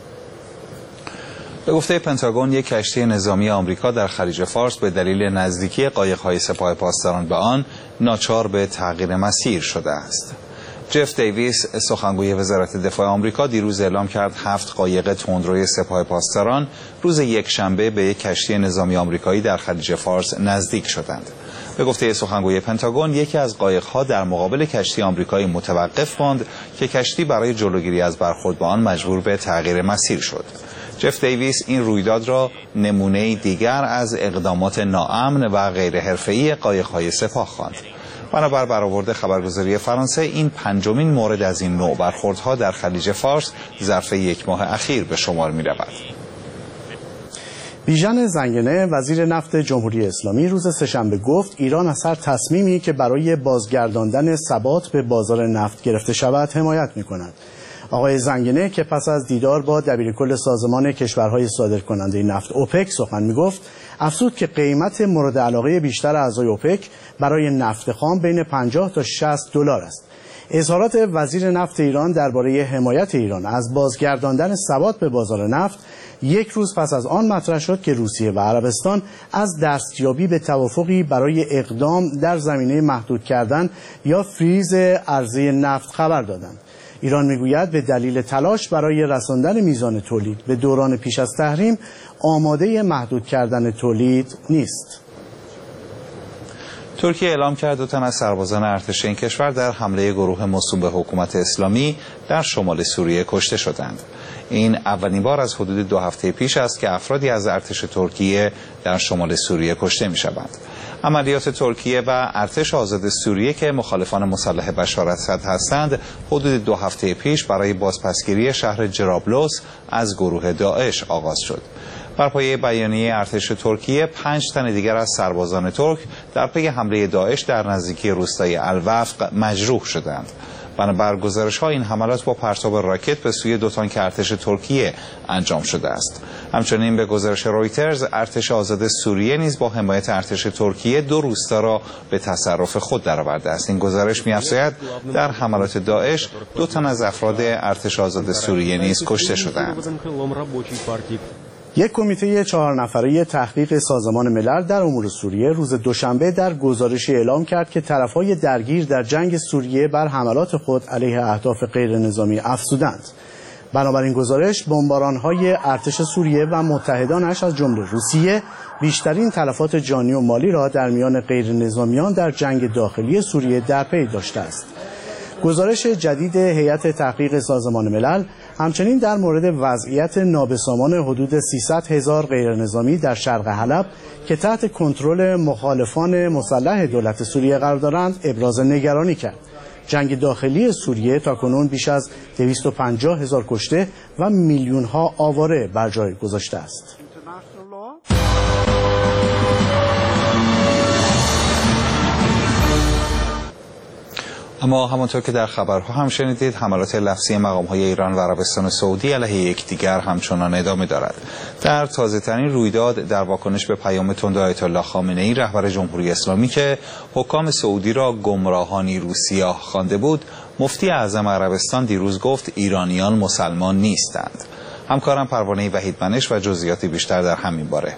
به گفته پنتاگون، یک کشتی نظامی آمریکا در خلیج فارس به دلیل نزدیکی قایق‌های سپاه پاسداران به آن ناچار به تغییر مسیر شده است. جف دیویس سخنگوی وزارت دفاع آمریکا دیروز اعلام کرد هفت قایق تندروی سپاه پاسداران روز یکشنبه به یک کشتی نظامی آمریکایی در خلیج فارس نزدیک شدند. به گفته سخنگوی پنتاگون، یکی از قایق‌ها در مقابل کشتی آمریکایی متوقف ماند که کشتی برای جلوگیری از برخورد با آن مجبور به تغییر مسیر شد. جف دیویس این رویداد را نمونه دیگر از اقدامات ناامن و غیر حرفه‌ای قایق‌های سپاه خواند. بنابر برآورد خبرگزاری فرانسه، این پنجمین مورد از این نوع برخوردها در خلیج فارس ظرف یک ماه اخیر به شمار می‌رود. بیژن زنگنه وزیر نفت جمهوری اسلامی روز سه‌شنبه گفت ایران از هر تصمیمی که برای بازگرداندن ثبات به بازار نفت گرفته شود حمایت می‌کند. آقای زنگنه که پس از دیدار با دبیرکل سازمان کشورهای صادرکننده نفت اوپک سخن می‌گفت، افزود که قیمت مورد علاقه بیشتر اعضای اوپک برای نفت خام بین پنجاه تا شصت دلار است. اظهارات وزیر نفت ایران درباره حمایت ایران از بازگرداندن ثبات به بازار نفت یک روز پس از آن مطرح شد که روسیه و عربستان از دستیابی به توافقی برای اقدام در زمینه محدود کردن یا فریز عرضه نفت خبر دادند. ایران میگوید به دلیل تلاش برای رساندن میزان تولید به دوران پیش از تحریم آماده محدود کردن تولید نیست. ترکیه اعلام کرد دو تن از سربازان ارتش این کشور در حمله گروه موسوم به حکومت اسلامی در شمال سوریه کشته شدند. این اولین بار از حدود دو هفته پیش است که افرادی از ارتش ترکیه در شمال سوریه کشته می‌شوند. عملیات ترکیه و ارتش آزاد سوریه که مخالفان مسلح بشار اسد هستند، حدود دو هفته پیش برای بازپسگیری شهر جرابلس از گروه داعش آغاز شد. بر پایه بیانیه ارتش ترکیه، پنج تن دیگر از سربازان ترک در پی حمله داعش در نزدیکی روستای الوفق مجروح شدند. بنابر گزارش‌ها این حملات با پرتاب راکت به سوی دو تانک ارتش ترکیه انجام شده است. همچنین به گزارش رویترز، ارتش آزاد سوریه نیز با حمایت ارتش ترکیه دو روستا را به تصرف خود درآورده است. این گزارش می‌افزاید در حملات داعش دو تن از افراد ارتش آزاد سوریه نیز کشته شدند. یک کمیته چهار نفره تحقیق سازمان ملل در امور سوریه روز دوشنبه در گزارشی اعلام کرد که طرفهای درگیر در جنگ سوریه بر حملات خود علیه اهداف غیر نظامی افزودند. بنابراین گزارش، بمباران‌های ارتش سوریه و متحدانش از جمله روسیه بیشترین تلفات جانی و مالی را در میان غیر نظامیان در جنگ داخلی سوریه در پی داشته است. گزارش جدید هیئت تحقیق سازمان ملل همچنین در مورد وضعیت نابسامان حدود سیصد هزار غیرنظامی در شرق حلب که تحت کنترل مخالفان مسلح دولت سوریه قرار دارند ابراز نگرانی کرد. جنگ داخلی سوریه تاکنون بیش از دویست و پنجاه هزار کشته و میلیون ها آواره بر جای گذاشته است. اما همانطور که در خبرها هم شنیدید، حملات لفظی مقام‌های ایران و عربستان سعودی علیه یکدیگر همچنان ادامه دارد. در تازه‌ترین رویداد در واکنش به پیام تند آیت الله خامنه‌ای رهبر جمهوری اسلامی که حکام سعودی را گمراهانی روسیاه خوانده بود، مفتی اعظم عربستان دیروز گفت ایرانیان مسلمان نیستند. همکارم پروانه وحیدمنش و جزئیاتی بیشتر در همین باره.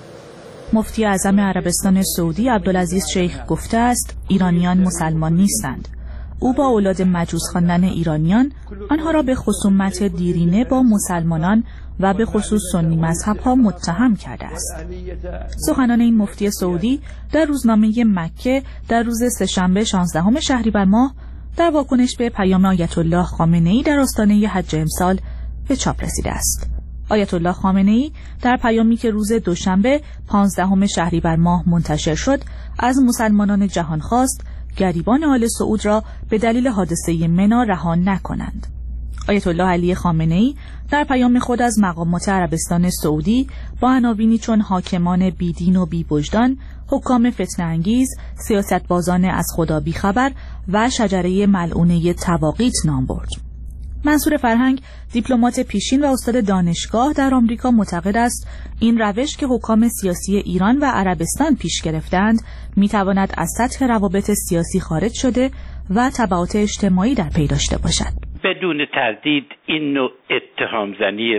مفتی اعظم عربستان سعودی عبدالعزیز شیخ گفته است ایرانیان مسلمان نیستند. او با اولاد مجوس خواندن ایرانیان آنها را به خصومت دیرینه با مسلمانان و به خصوص سنی مذهب‌ها متهم کرده است. سخنان این مفتی سعودی در روزنامه مکه در روز سه‌شنبه شانزدهم شهریور ماه در واکنش به پیام آیت الله خامنه‌ای در آستانه حج امسال به چاپ رسیده است. آیت الله خامنه‌ای در پیامی که روز دوشنبه پانزدهم شهریور ماه منتشر شد از مسلمانان جهان خواست گریبان آل سعود را به دلیل حادثه منا رها نکنند. آیت الله علی خامنه‌ای در پیام خود از مقامات عربستان سعودی با عناوینی چون حاکمان بیدین و بی‌وجدان، حکام فتنه انگیز، سیاستبازان از خدا بیخبر و شجره ملعونه تواقیت نام برد. منصور فرهنگ، دیپلمات پیشین و استاد دانشگاه در آمریکا، معتقد است این روش که حکام سیاسی ایران و عربستان پیش گرفتند میتواند از سطح روابط سیاسی خارج شده و تبعات اجتماعی در پی داشته باشد. بدون تردید این نوع اتهام زنی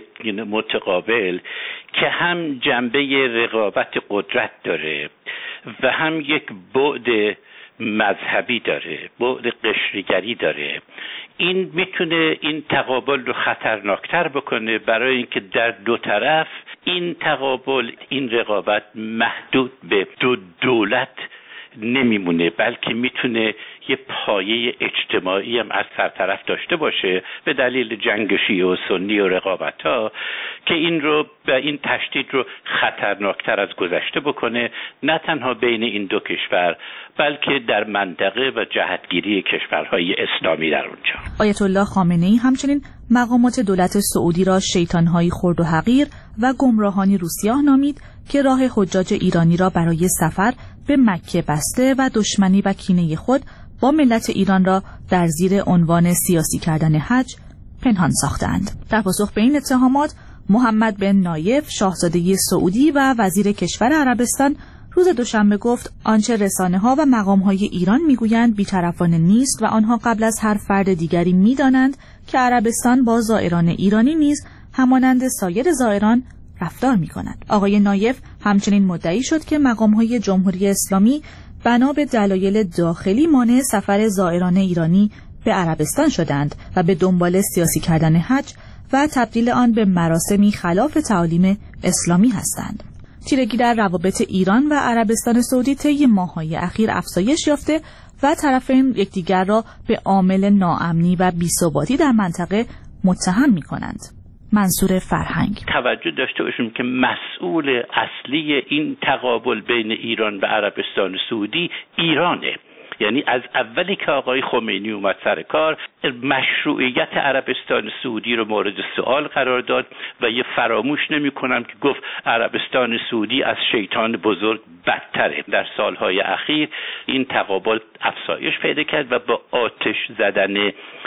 متقابل که هم جنبه رقابت قدرت داره و هم یک بعد مذهبی داره، بعد قشریگری داره، این میتونه این تقابل رو خطرناکتر بکنه، برای اینکه در دو طرف این تقابل، این رقابت محدود به دو دولت نمیمونه، بلکه میتونه یه پایه اجتماعی هم از سرطرف داشته باشه به دلیل جنگ شیعه و سنی و رقابت ها که این رو به این تشدید رو خطرناکتر از گذشته بکنه، نه تنها بین این دو کشور بلکه در منطقه و جهتگیری کشورهای اسلامی در اونجا. آیت الله خامنه‌ای همچنین مقامات دولت سعودی را شیطان‌های خرد و حقیر و گمراهانی روسیاه نامید که راه حجاج ایرانی را برای سفر به مکه بسته و دشمنی و کینه خود با ملت ایران را در زیر عنوان سیاسی کردن حج پنهان ساختند. در پاسخ به این اتهامات، محمد بن نایف، شاهزاده سعودی و وزیر کشور عربستان، روز دوشنبه گفت آنچه رسانه‌ها و مقام‌های ایران می‌گویند بی‌طرفانه نیست و آنها قبل از هر فرد دیگری می‌دانند که عربستان با زائران ایرانی نیز همانند سایر زائران رفتار می‌کند. آقای نایف همچنین مدعی شد که مقام‌های جمهوری اسلامی بنا به دلایل داخلی مانع سفر زائران ایرانی به عربستان شدند و به دنبال سیاسی کردن حج و تبدیل آن به مراسمی خلاف تعالیم اسلامی هستند. تیرگی در روابط ایران و عربستان سعودی طی ماه‌های اخیر افزایش یافته و طرفین یکدیگر را به عامل ناامنی و بی‌ثباتی در منطقه متهم می‌کنند. منصور فرهنگ: توجه داشته باشیم که مسئول اصلی این تقابل بین ایران و عربستان سعودی ایرانه. یعنی از اولی که آقای خمینی اومد سر کار، مشروعیت عربستان سعودی رو مورد سوال قرار داد و یه فراموش نمی کنم که گفت عربستان سعودی از شیطان بزرگ بدتره. در سالهای اخیر این تقابل افزایش پیدا کرد و با آتش زدن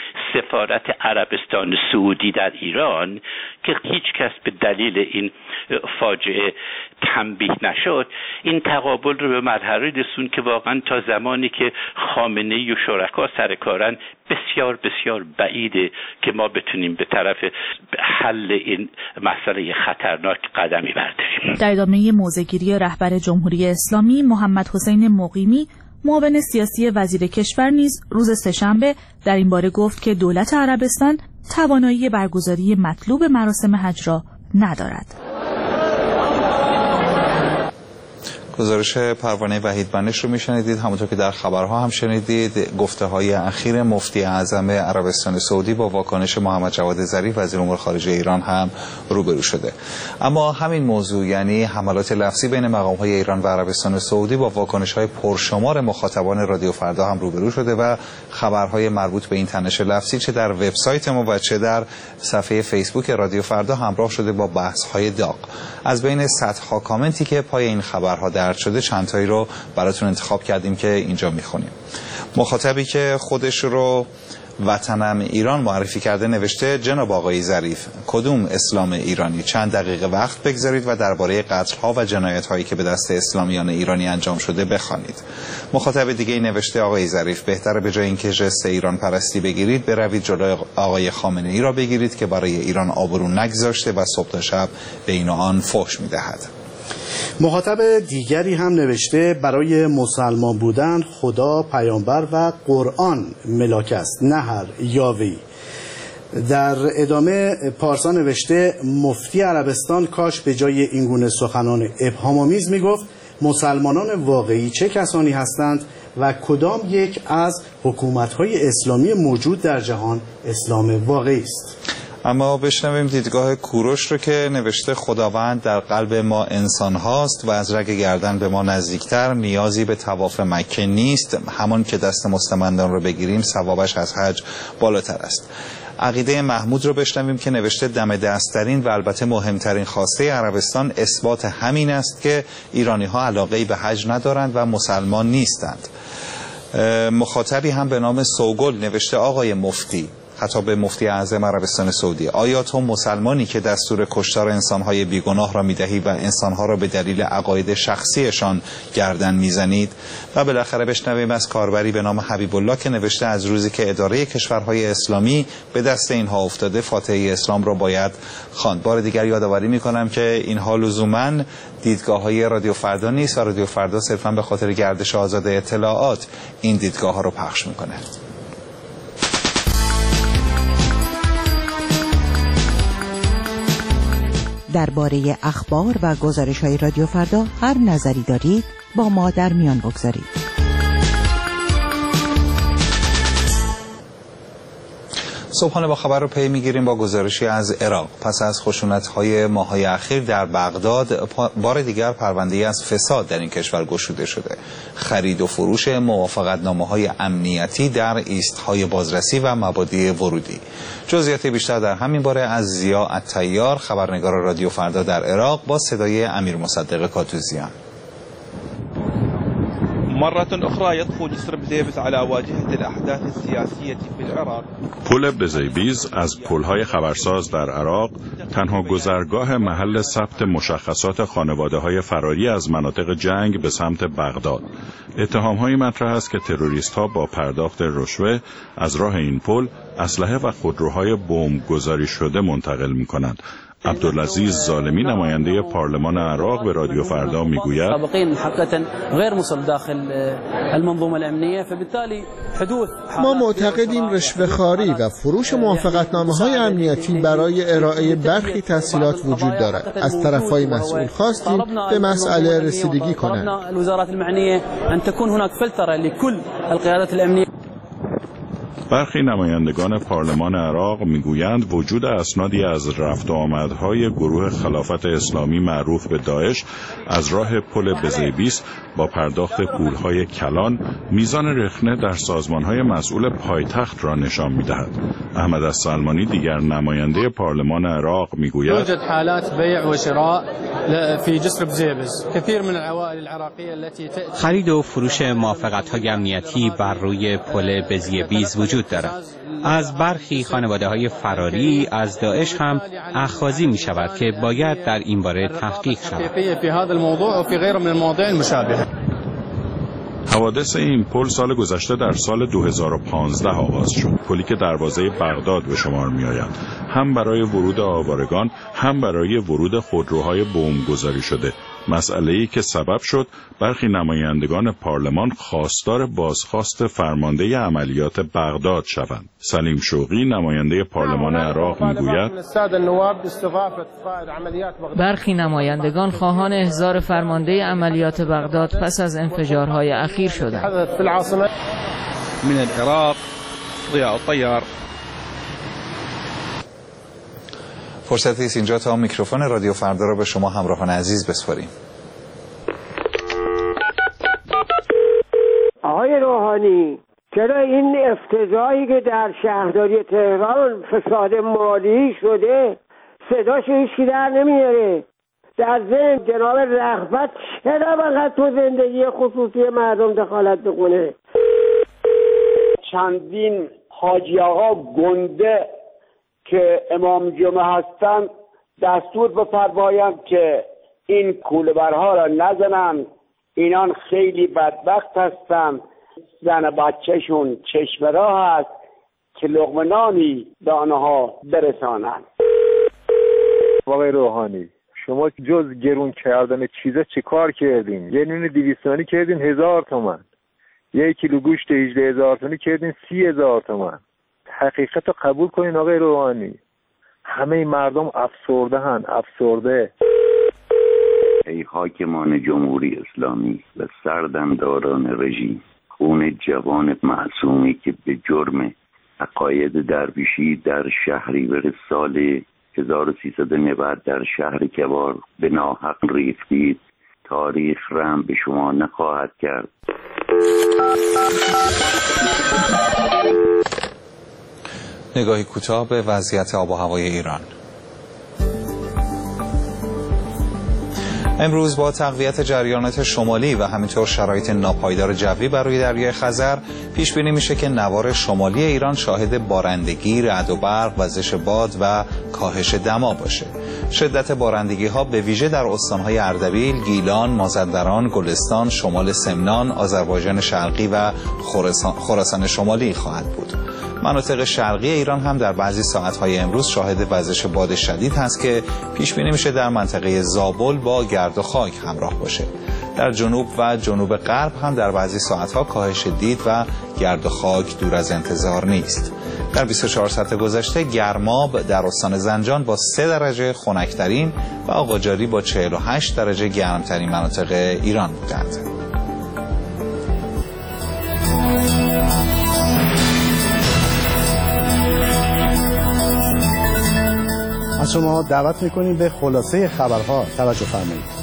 سفارت عربستان سعودی در ایران که هیچ کس به دلیل این فاجعه تنبیه نشد، این تقابل رو به مرحله رسون که واقعا تا زمانی که خامنه‌ای و شرکا سر کارن بسیار بسیار بعیده که ما بتونیم به طرف حل این مسئله خطرناک قدمی برداریم. در ادامه موضع‌گیری رهبر جمهوری اسلامی محمد حسین مقیمی، معاون سیاسی وزیر کشور، نیز روز سه‌شنبه در این باره گفت که دولت عربستان توانایی برگزاری مطلوب مراسم حج را ندارد. گزارش پروانه وحیدمنش رو میشنیدید. همونطور که در خبرها هم شنیدید، گفته های اخیر مفتی اعظم عربستان سعودی با واکنش محمد جواد ظریف وزیر امور خارجه ایران هم روبرو شده. اما همین موضوع، یعنی حملات لفظی بین مقام های ایران و عربستان سعودی، با واکنش های پرشمار مخاطبان رادیو فردا هم روبرو شده و خبرهای مربوط به این تنش لفظی چه در وبسایت ما و چه در صفحه فیسبوک رادیو فردا همراه شده با بحث های داغ. از بین صدها کامنتی که پای این خبرها در درد شده چند تایی رو براتون انتخاب کردیم که اینجا میخونیم. مخاطبی که خودش رو وطنم ایران معرفی کرده نوشته: جناب آقای ظریف، کدوم اسلام ایرانی؟ چند دقیقه وقت بگذارید و درباره قتل‌ها و جنایت‌هایی که به دست اسلامیان ایرانی انجام شده بخوانید. مخاطب دیگه نوشته: آقای ظریف، بهتره به جای اینکه ژست ایران پرستی بگیرید، بروید جلوی آقای خامنه‌ای را بگیرید که برای ایران آبرو نگذاشته و صبح تا شب به این و آن فحش می‌دهد. مخاطب دیگری هم نوشته: برای مسلمان بودن خدا، پیامبر و قرآن ملاک است، نه هر یاوه‌ای. در ادامه پارسا نوشته: مفتی عربستان کاش به جای اینگونه سخنان ابهام‌آمیز میگفت مسلمانان واقعی چه کسانی هستند و کدام یک از حکومت‌های اسلامی موجود در جهان اسلام واقعی است. اما بشنویم دیدگاه کوروش رو که نوشته: خداوند در قلب ما انسان هاست و از رگ گردن به ما نزدیکتر نیازی به طواف مکه نیست، همان که دست مستمندان رو بگیریم ثوابش از حج بالاتر است. عقیده محمود رو بشنویم که نوشته: دم دستترین و البته مهمترین خواسته عربستان اثبات همین است که ایرانی ها علاقه‌ای به حج ندارند و مسلمان نیستند. مخاطبی هم به نام سوگل نوشته: آقای مفتی، خطاب مفتی اعظم عربستان سعودی، آیا تو مسلمانی که دستور کشتار انسانهای بیگناه را میدهی و انسانها را به دلیل عقاید شخصیشان گردن میزنید؟ و بالاخره بشنویم از کاربری به نام حبیب الله که نوشته: از روزی که اداره کشورهای اسلامی به دست اینها افتاده، فاتحه اسلام را باید خواند. بار دیگر یادآوری میکنم که اینها لزوما دیدگاه های رادیو فردا نیست و رادیو فردا صرفا به خاطر گردش آزاد اطلاعات این دیدگاه ها رو پخش میکنه. درباره اخبار و گزارش‌های رادیو فردا هر نظری دارید با ما در میان بگذارید. صبحانه با خبر رو پی میگیریم با گزارشی از عراق. پس از خشونت‌های ماه‌های اخیر در بغداد، بار دیگر پرونده‌ای از فساد در این کشور گشوده شده. خرید و فروش موافقتنامه‌های امنیتی در ایست‌های بازرسی و مبادی ورودی. جزئیات بیشتر در همین باره از ضیا الطیار، خبرنگار رادیو فردا در عراق، با صدای امیر مصدق کاتوزیان. مرة أخرى يطفو جسر بزيبز على واجهة الأحداث السياسية في العراق. پل بزیبیز از پل‌های خبرساز در عراق تنها گذرگاه محل ثبت مشخصات خانواده‌های فراری از مناطق جنگ به سمت بغداد. اتهام‌هایی مطرح است که تروریست‌ها با پرداخت رشوه از راه این پل اسلحه و خودروهای بمب‌گذاری شده منتقل می‌کنند. عبدالعزیز ظالمی، نماینده پارلمان عراق، به رادیو فردا میگوید: ما معتقدیم رشوه‌خواری و فروش موافقتنامه‌های امنیتی برای ارائه برخی تسهیلات وجود دارد. از طرف‌های مسئول خواستیم به مسئله رسیدگی کنند. برخی نمایندگان پارلمان عراق میگویند وجود اسنادی از رفت و آمدهای گروه خلافت اسلامی معروف به داعش از راه پل بزیبیس با پرداخت پولهای کلان میزان رخنه در سازمانهای مسئول پایتخت را نشان میدهد. احمد السلمانی، دیگر نماینده پارلمان عراق، میگوید: يوجد حالات بيع و شراء في جسر بزیبز. كثير من العوائل العراقية التي خرید و فروش موافقت‌های امنیتی بر روی پل بزیبیز وجود دارد. از برخی خانواده‌های فراری از داعش هم اخاذی می شود که باید در این باره تحقیق شود. حوادث این پل سال گذشته در سال دو هزار و پانزده آغاز شد. پلی که دروازه بغداد به شمار می آید، هم برای ورود آوارگان هم برای ورود خودروهای بمب‌گذاری شده. مسئله‌ای که سبب شد برخی نمایندگان پارلمان خواستار بازخواست فرمانده عملیات بغداد شوند. سلیم شوقی، نماینده پارلمان عراق، میگوید: برخی نمایندگان خواهان احضار فرمانده عملیات بغداد پس از انفجارهای اخیر شدند. من العراق ضیاء الطیار. فرصتی است اینجا تا میکروفون رادیو فردا را به شما همراهان عزیز بسپاریم. آقای روحانی، چرا این افتضاحی که در شهرداری تهران فساد مالی شده صداشو هیچکی در نمیاره؟ در ذهن جناب رغبت چرا فقط تو زندگی خصوصی مردم دخالت بکنه؟ چندین حاجی آقا گنده که امام جمعه هستن دستور بفرمایند که این کوله‌برها را نزنن، اینان خیلی بدبخت هستن، زن بچهشون چشم راه هست که لقمه نانی به آنها برسانند. آقای روحانی شما جز گرون کردن چیزا چی کار کردین؟ یه نون دویستانی کردین هزار تومن، یه کیلو گوشت هجده هزار تومانی کردین سی هزار تومن. حقیقت رو قبول کنین آقای روحانی، همه مردم افسرده هن، افسرده. ای حاکمان جمهوری اسلامی و سردمداران رژیم، خون جوان معصومی که به جرم عقاید درویشی در شهریور سال هزار و سیصد و نود در شهر کوار به ناحق ریختید، تاریخ رحم به شما نخواهد کرد. نگاهی کوتاه به وضعیت آب و هوای ایران. امروز با تقویت جریانات شمالی و همینطور شرایط ناپایدار جوی برای دریای خزر پیش بینی میشه که نوار شمالی ایران شاهد بارندگی، رعد و برق، وزش باد و کاهش دما باشه. شدت بارندگی ها به ویژه در استانهای اردبیل، گیلان، مازندران، گلستان، شمال سمنان، آذربایجان شرقی و خراسان شمالی خواهد بود. مناطق شرقی ایران هم در بعضی ساعت‌های امروز شاهد وزش باد شدید هست که پیش بینی میشه در منطقه زابل با گرد و خاک همراه باشه. در جنوب و جنوب غرب هم در بعضی ساعت‌ها کاهش دید و گرد و خاک دور از انتظار نیست. در بیست و چهار ساعت گذشته گرماب در استان زنجان با سه درجه خنک‌ترین و آقاجاری با چهل و هشت درجه گرمترین مناطق ایران بودند. از شما دعوت میکنیم به خلاصه خبرها توجه فرمایید.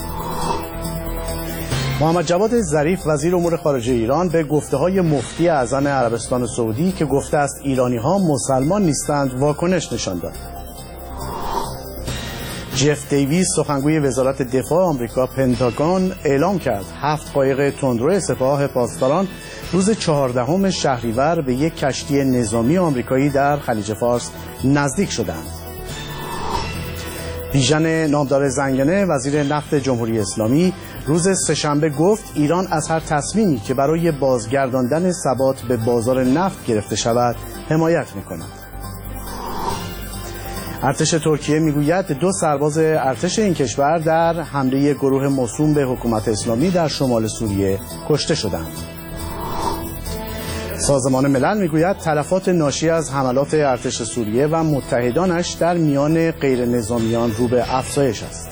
محمد جواد ظریف وزیر امور خارجه ایران به گفته‌های مفتی اعظم عربستان سعودی که گفته است ایرانی‌ها مسلمان نیستند واکنش نشان داد. جف دیویس سخنگوی وزارت دفاع آمریکا پنتاگون اعلام کرد هفت قایق تندرو سپاه پاسداران روز چهاردهم شهریور به یک کشتی نظامی آمریکایی در خلیج فارس نزدیک شدند. بیژن نامدار زنگنه وزیر نفت جمهوری اسلامی روز سه‌شنبه گفت ایران از هر تصمیمی که برای بازگرداندن ثبات به بازار نفت گرفته شود حمایت می‌کند. ارتش ترکیه میگوید دو سرباز ارتش این کشور در حمله گروه موسوم به حکومت اسلامی در شمال سوریه کشته شدند. سازمان ملل میگوید تلفات ناشی از حملات ارتش سوریه و متحدانش در میان غیر نظامیان رو به افزایش است.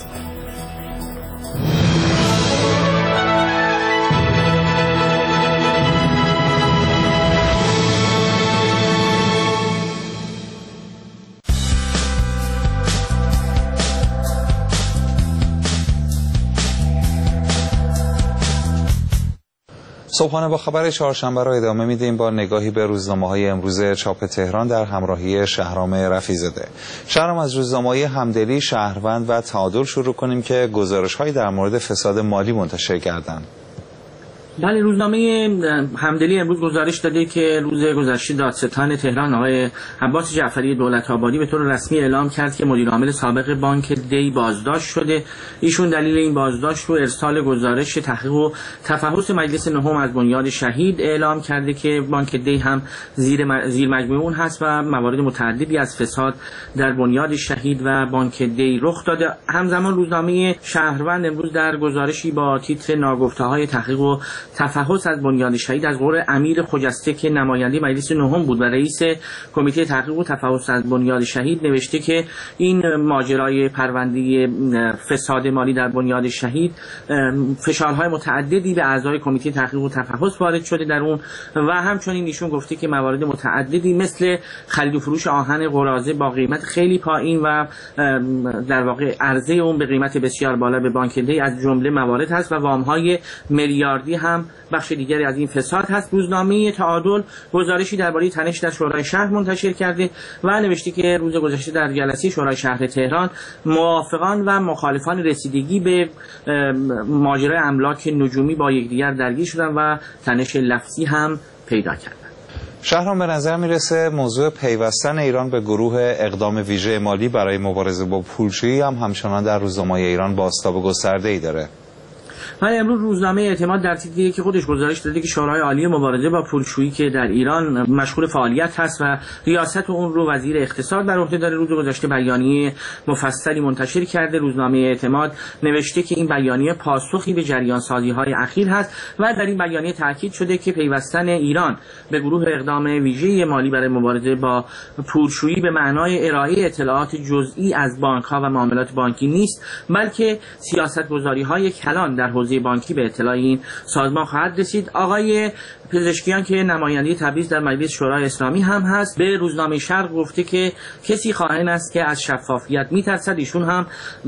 صبحانه با خبر چهارشنبه را ادامه میدیم با نگاهی به روزنامه‌های امروز چاپ تهران در همراهی شهرام رفیع‌زاده. شهرام، از روزنامه‌های همدلی، شهروند و تعادل شروع کنیم که گزارش‌هایی در مورد فساد مالی منتشر کردند. بله، روزنامه همدلی امروز گزارش داده که روز گذشته دادستان تهران آقای عباس جعفری دولت‌آبادی به طور رسمی اعلام کرد که مدیر عامل سابق بانک دی بازداشت شده. ایشون دلیل این بازداشت رو ارسال گزارش تحقیق و تفحص مجلس نهم از بنیاد شهید اعلام کرده که بانک دی هم زیر زیر مجموعه اون هست و موارد متعددی از فساد در بنیاد شهید و بانک دی رخ داده. همزمان روزنامه شهروند امروز در گزارشی با تیتر ناگفته‌های تحقیق و تفحص از بنیاد شهید از قول امیر خجسته که نماینده مجلس نهم بود و رئیس کمیته تحقیق و تفحص از بنیاد شهید نوشته که این ماجرای پرونده فساد مالی در بنیاد شهید فشارهای متعددی به اعضای کمیته تحقیق و تفحص وارد شده در اون و همچنین ایشون گفته که موارد متعددی مثل خرید و فروش آهن قراضه با قیمت خیلی پایین و در واقع عرضه اون به قیمت بسیار بالا به بانک دی از جمله موارد هست و وام‌های میلیاردی هم هم بخش دیگری از این فساد هست. روزنامه تعادل گزارشی درباره تنش در شورای شهر منتشر کرده و نوشته که روز گذشته در جلسه شورای شهر تهران موافقان و مخالفان رسیدگی به ماجرای املاک نجومی با یکدیگر درگیر شدن و تنش لفظی هم پیدا کردند. شهرام، به نظر میرسه موضوع پیوستن ایران به گروه اقدام ویژه مالی برای مبارزه با پولشویی هم همچنان در روزنامه ایران بازتاب گسترده‌ای داره. من امروز روزنامه اعتماد در تیتری که خودش گزارش داده که شورای عالی مبارزه با پولشویی که در ایران مشغول فعالیت هست و ریاست اون رو وزیر اقتصاد بر عهده داره، روز گذشته بیانیه مفصلی منتشر کرده. روزنامه اعتماد نوشته که این بیانیه پاسخی به جریان سازی های اخیر هست و در این بیانیه تاکید شده که پیوستن ایران به گروه اقدام ویژه مالی برای مبارزه با پولشویی به معنای ارائه اطلاعات جزئی از بانک ها و معاملات بانکی نیست، بلکه سیاست‌گذاری های کلان در حوزه بانکی به اطلاع این سازمان خواهد رسید. آقای پزشکیان که نماینده تبریز در مجلس شورای اسلامی هم هست به روزنامه شرق گفته که کسی خائن است که از شفافیت میترسد. ایشون هم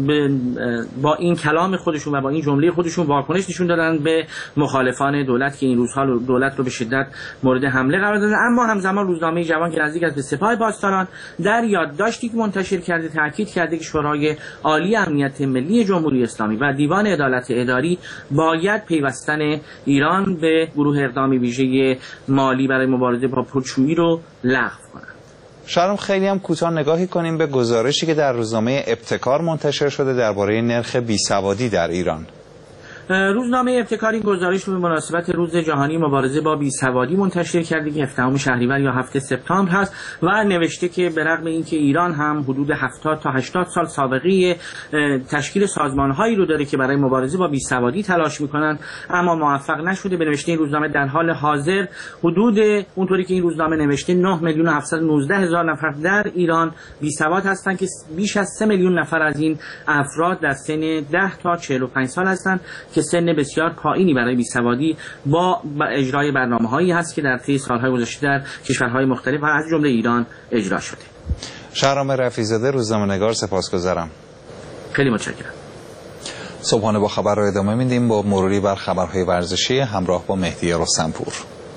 با این کلام خودشون و با این جمله خودشون واکنش نشون دادن به مخالفان دولت که این روزها دولت رو به شدت مورد حمله قرار دادن. اما همزمان روزنامه جوان که نزدیک است به سپاه پاسداران در یادداشتی که منتشر کرده تاکید کرده که شورای عالی امنیت ملی جمهوری اسلامی و دیوان عدالت اداری باید پیوستن ایران به گروه اقدام ویژه مالی برای مبارزه با پولشویی رو لغو کنند. شهرام، خیلی هم کوتاه نگاهی کنیم به گزارشی که در روزنامه ابتکار منتشر شده درباره نرخ بیسوادی در ایران. روزنامه ابتکار این گزارش رو به مناسبت روز جهانی مبارزه با بیسوادی منتشر کرده که هفدهم شهریور یا هفتم سپتامبر هست و نوشته که به رغم اینکه ایران هم حدود هفتاد تا هشتاد سال سابقه تشکیل سازمان‌هایی رو داره که برای مبارزه با بیسوادی تلاش می‌کنند اما موفق نشده. به نوشته این روزنامه در حال حاضر حدود اونطوری که این روزنامه نوشته نه میلیون و هفتصد و نوزده هزار نفر در ایران بیسواد هستند که بیش از سه میلیون نفر از این افراد در سن ده تا چهل و پنج سال هستند که سن بسیار پایینی برای بیسوادی با اجرای برنامه‌هایی هست که در طی سال‌های گذشته در کشورهای مختلف و از جمله ایران اجرا شده. شهرام رفیع‌زاده، روزنامه‌نگار، سپاسگزارم. خیلی متشکرم. صبحانه با خبر رو ادامه میدیم با مروری بر خبرهای ورزشی همراه با مهدی رستمپور.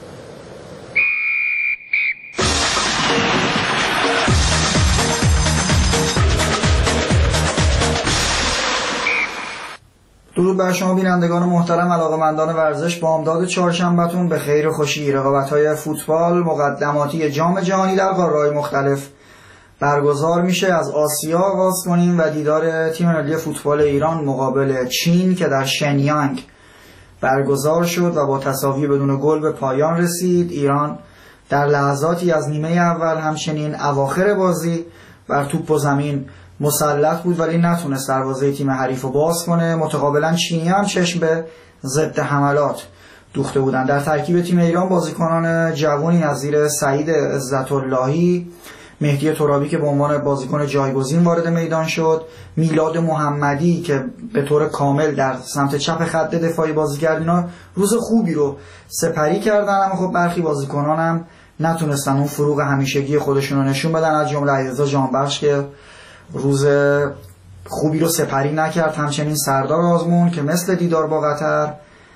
درود بر شما بینندگان محترم، علاقه‌مندان ورزش. با امداد چهارشنبه‌تون به خیر و خوشی. رقابت‌های فوتبال مقدماتی جام جهانی در قاره‌های مختلف برگزار میشه. از آسیا آغاز کنیم و دیدار تیم ملی فوتبال ایران مقابل چین که در شنیانگ برگزار شد و با تساوی بدون گل به پایان رسید. ایران در لحظاتی از نیمه اول همچنین اواخر بازی بر توپ و زمین مسلط بود ولی نتونست دروازه تیم حریف رو باز کنه. متقابلا چینی هم چشم به ضد حملات دوخته بودن. در ترکیب تیم ایران بازیکنان جوانی نظیر سعید عزت‌اللهی، مهدی ترابی که به عنوان بازیکن جایگزین وارد میدان شد، میلاد محمدی که به طور کامل در سمت چپ خط دفاعی بازی کرد، اینا روز خوبی رو سپری کردن. اما خب برخی بازیکنان هم نتونستن اون فروغ همیشگی خودشون رو نشون بدن، از جمله علیرضا جانبخش که روز خوبی رو سپری نکرد، همچنین سردار آزمون که مثل دیدار با قطر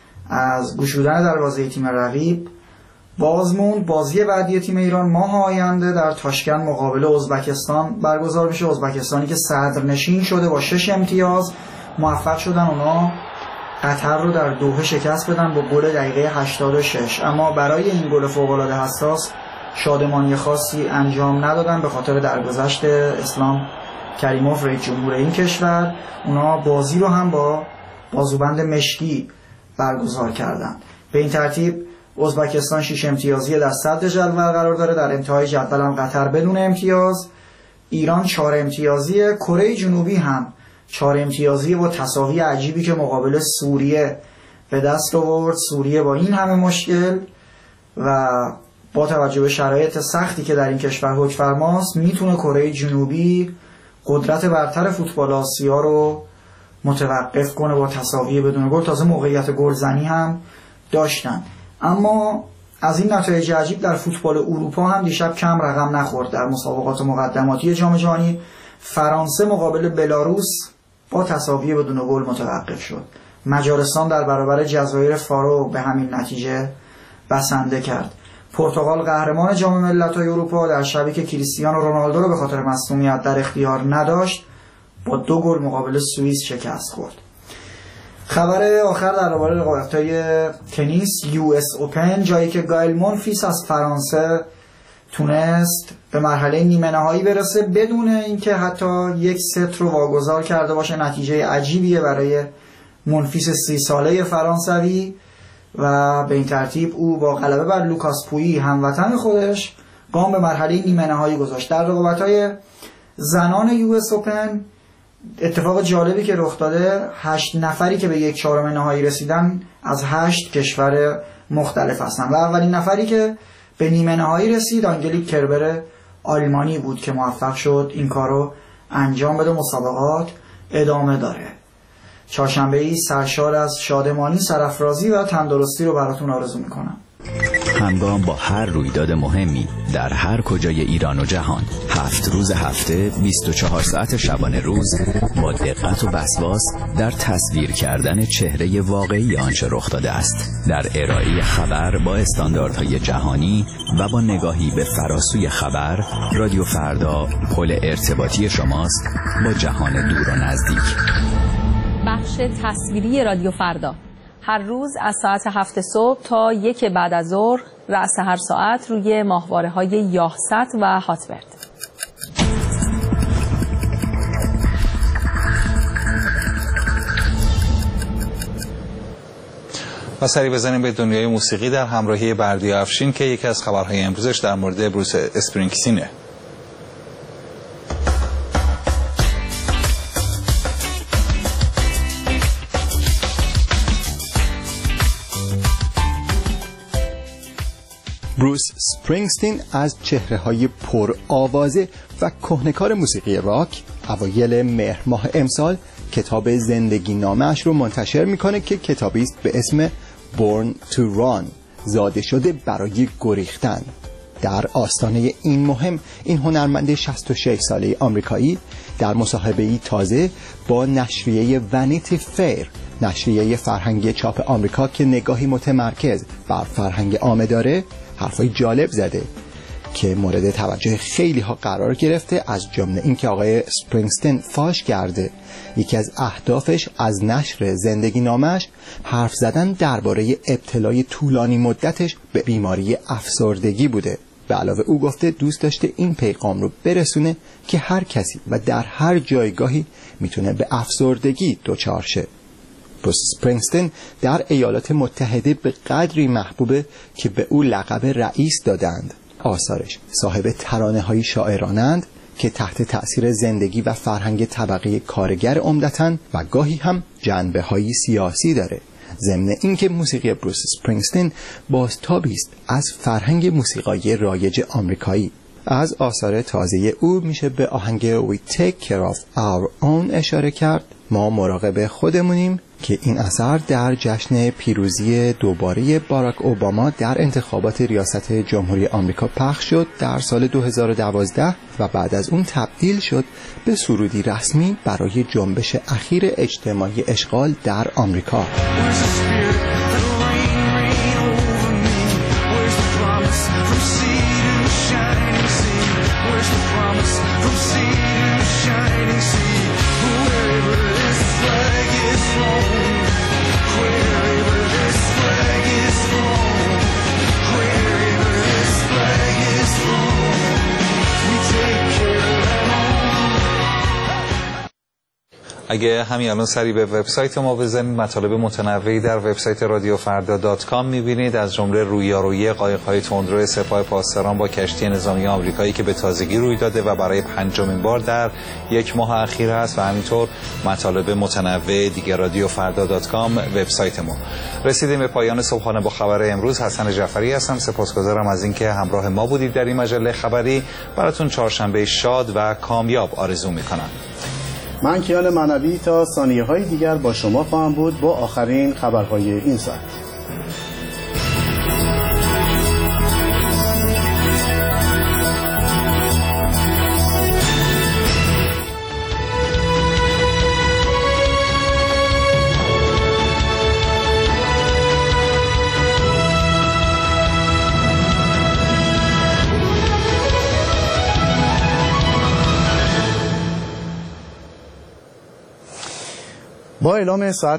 از گشودن دروازه تیم رقیب بازموند. بازی بعدی تیم ایران ماه آینده در تاشکند مقابل ازبکستان برگزار میشه. ازبکستانی که صدرنشین شده با شش امتیاز موفق شدن اونا قطر رو در دوحه شکست بدن با گل دقیقه هشتاد و شش. اما برای این گل فوق‌العاده حساس شادمانی خاصی انجام ندادن به خاطر درگذشت اسلام کریموف رئیس جمهور این کشور. اونا بازی رو هم با بازوبند مشکی برگزار کردن. به این ترتیب ازبکستان شش امتیازی در صدر جدول قرار داره، در انتهای جدول هم قطر بدون امتیاز، ایران چهار امتیازی، کره جنوبی هم چهار امتیازی با تساوی عجیبی که مقابل سوریه به دست آورد. سوریه با این همه مشکل و با توجه به شرایط سختی که در این کشور حکم فرماست میتونه کره جنوبی قدرت برتر فوتبال آسیا رو متوقف کنه با تساوی بدون گل. تازه موقعیت گلزنی هم داشتن. اما از این نتایج عجیب در فوتبال اروپا هم دیشب کم رقم نخورد. در مسابقات مقدماتی جام جهانی فرانسه مقابل بلاروس با تساوی بدون گل متوقف شد. مجارستان در برابر جزایر فارو به همین نتیجه بسنده کرد. پرتغال قهرمان جام ملت‌های اروپا در شبی که کریستیانو رونالدو رو به خاطر مصونیت در اختیار نداشت با دو گل مقابل سوئیس شکست خورد. خبر آخر در مورد رقابت‌های تنیس یو اس اوپن، جایی که گایل مونفیس از فرانسه تونست به مرحله نیمه نهایی برسه بدون اینکه حتی یک ست رو واگذار کرده باشه. نتیجه عجیبیه برای مونفیس سی ساله فرانسوی و به این ترتیب او با غلبه بر لوکاس پویی هموطن خودش گام به مرحله نیمه نهایی گذاشت. در رقابت‌های زنان یو اس اوپن اتفاق جالبی که رخ داده، هشت نفری که به یک چهارم نهایی رسیدن از هشت کشور مختلف هستن و اولین نفری که به نیمه نهایی رسید آنگلیک کربر آلمانی بود که موفق شد این کارو انجام بده. مسابقات ادامه داره. چهارشنبه‌ای سرشار از شادمانی، سرافرازی و تندرستی رو براتون آرزو میکنم. همگام با هر رویداد مهمی در هر کجای ایران و جهان، هفت روز هفته، بیست و چهار ساعت شبانه روز، با دقت و وسواس در تصویر کردن چهره واقعی آنچه رخ داده است، در ارائه خبر با استانداردهای جهانی و با نگاهی به فراسوی خبر. رادیو فردا پل ارتباطی شماست با جهان دور و نزدیک. بخش تصویری رادیو فردا هر روز از ساعت هفت صبح تا یک بعد از ظهر، رأس هر ساعت روی ماهواره‌های یاهست و هاتبرد. و سری بزنیم به دنیای موسیقی در همراهی بردیا افشین که یکی از خبرهای امروزش در مورد بروس اسپرینگستینه. بروس اسپرینگستین از چهره‌های پر آوازه و کهنکار موسیقی راک اوایل مهر ماه امسال کتاب زندگی نامه‌اش رو منتشر میکنه که کتابی است به اسم Born to Run، زاده شده برای گریختن. در آستانه این مهم این هنرمند شصت و شش ساله آمریکایی در مصاحبه‌ای تازه با نشریه ونیتی فیر، نشریه فرهنگی چاپ آمریکا که نگاهی متمرکز بر فرهنگ عامه داره، حرفای جالب زده که مورد توجه خیلی ها قرار گرفته. از جمله این که آقای اسپرینگستین فاش کرده یکی از اهدافش از نشر زندگی نامش حرف زدن درباره ابتلای طولانی مدتش به بیماری افسردگی بوده. به علاوه او گفته دوست داشته این پیغام رو برسونه که هر کسی و در هر جایگاهی میتونه به افسردگی دچار شه. بروس اسپرینگستین در ایالات متحده به قدری محبوبه که به او لقب رئیس دادند. آثارش صاحب ترانه‌های شاعرانند که تحت تأثیر زندگی و فرهنگ طبقه کارگر عمدتاً و گاهی هم جنبه‌های سیاسی داره. ضمن اینکه موسیقی بروس اسپرینگستین بازتابی است از فرهنگ موسیقایی رایج آمریکایی. از آثار تازه او میشه به آهنگ We Take Care of Our Own اشاره کرد. ما مراقب خودمونیم که این اثر در جشن پیروزی دوباره باراک اوباما در انتخابات ریاست جمهوری آمریکا پخش شد در سال دو هزار و دوازده و بعد از اون تبدیل شد به سرودی رسمی برای جنبش اخیر اجتماعی اشغال در آمریکا. اگه همین الان سری به وبسایت ما بزنید، مطالب متنوعی در وبسایت رادیو فردا دات کام می‌بینید، از جمله رویارویی قایق‌های تندرو سپاه پاسداران با کشتی نظامی آمریکایی که به تازگی روی داده و برای پنجمین بار در یک ماه اخیر است و همینطور مطالب متنوع دیگر. رادیو فردا دات کام وبسایت ما. رسیدیم به پایان صبحانه با خبر امروز. حسن جعفری هستم. سپاسگزارم از اینکه همراه ما بودید در این مجله خبری. براتون چهارشنبه شاد و کامیاب آرزو می‌کنم. من کیان معنوی تا ثانیه های دیگر با شما خواهم بود با آخرین خبرهای این ساعت. با اعلام ساعت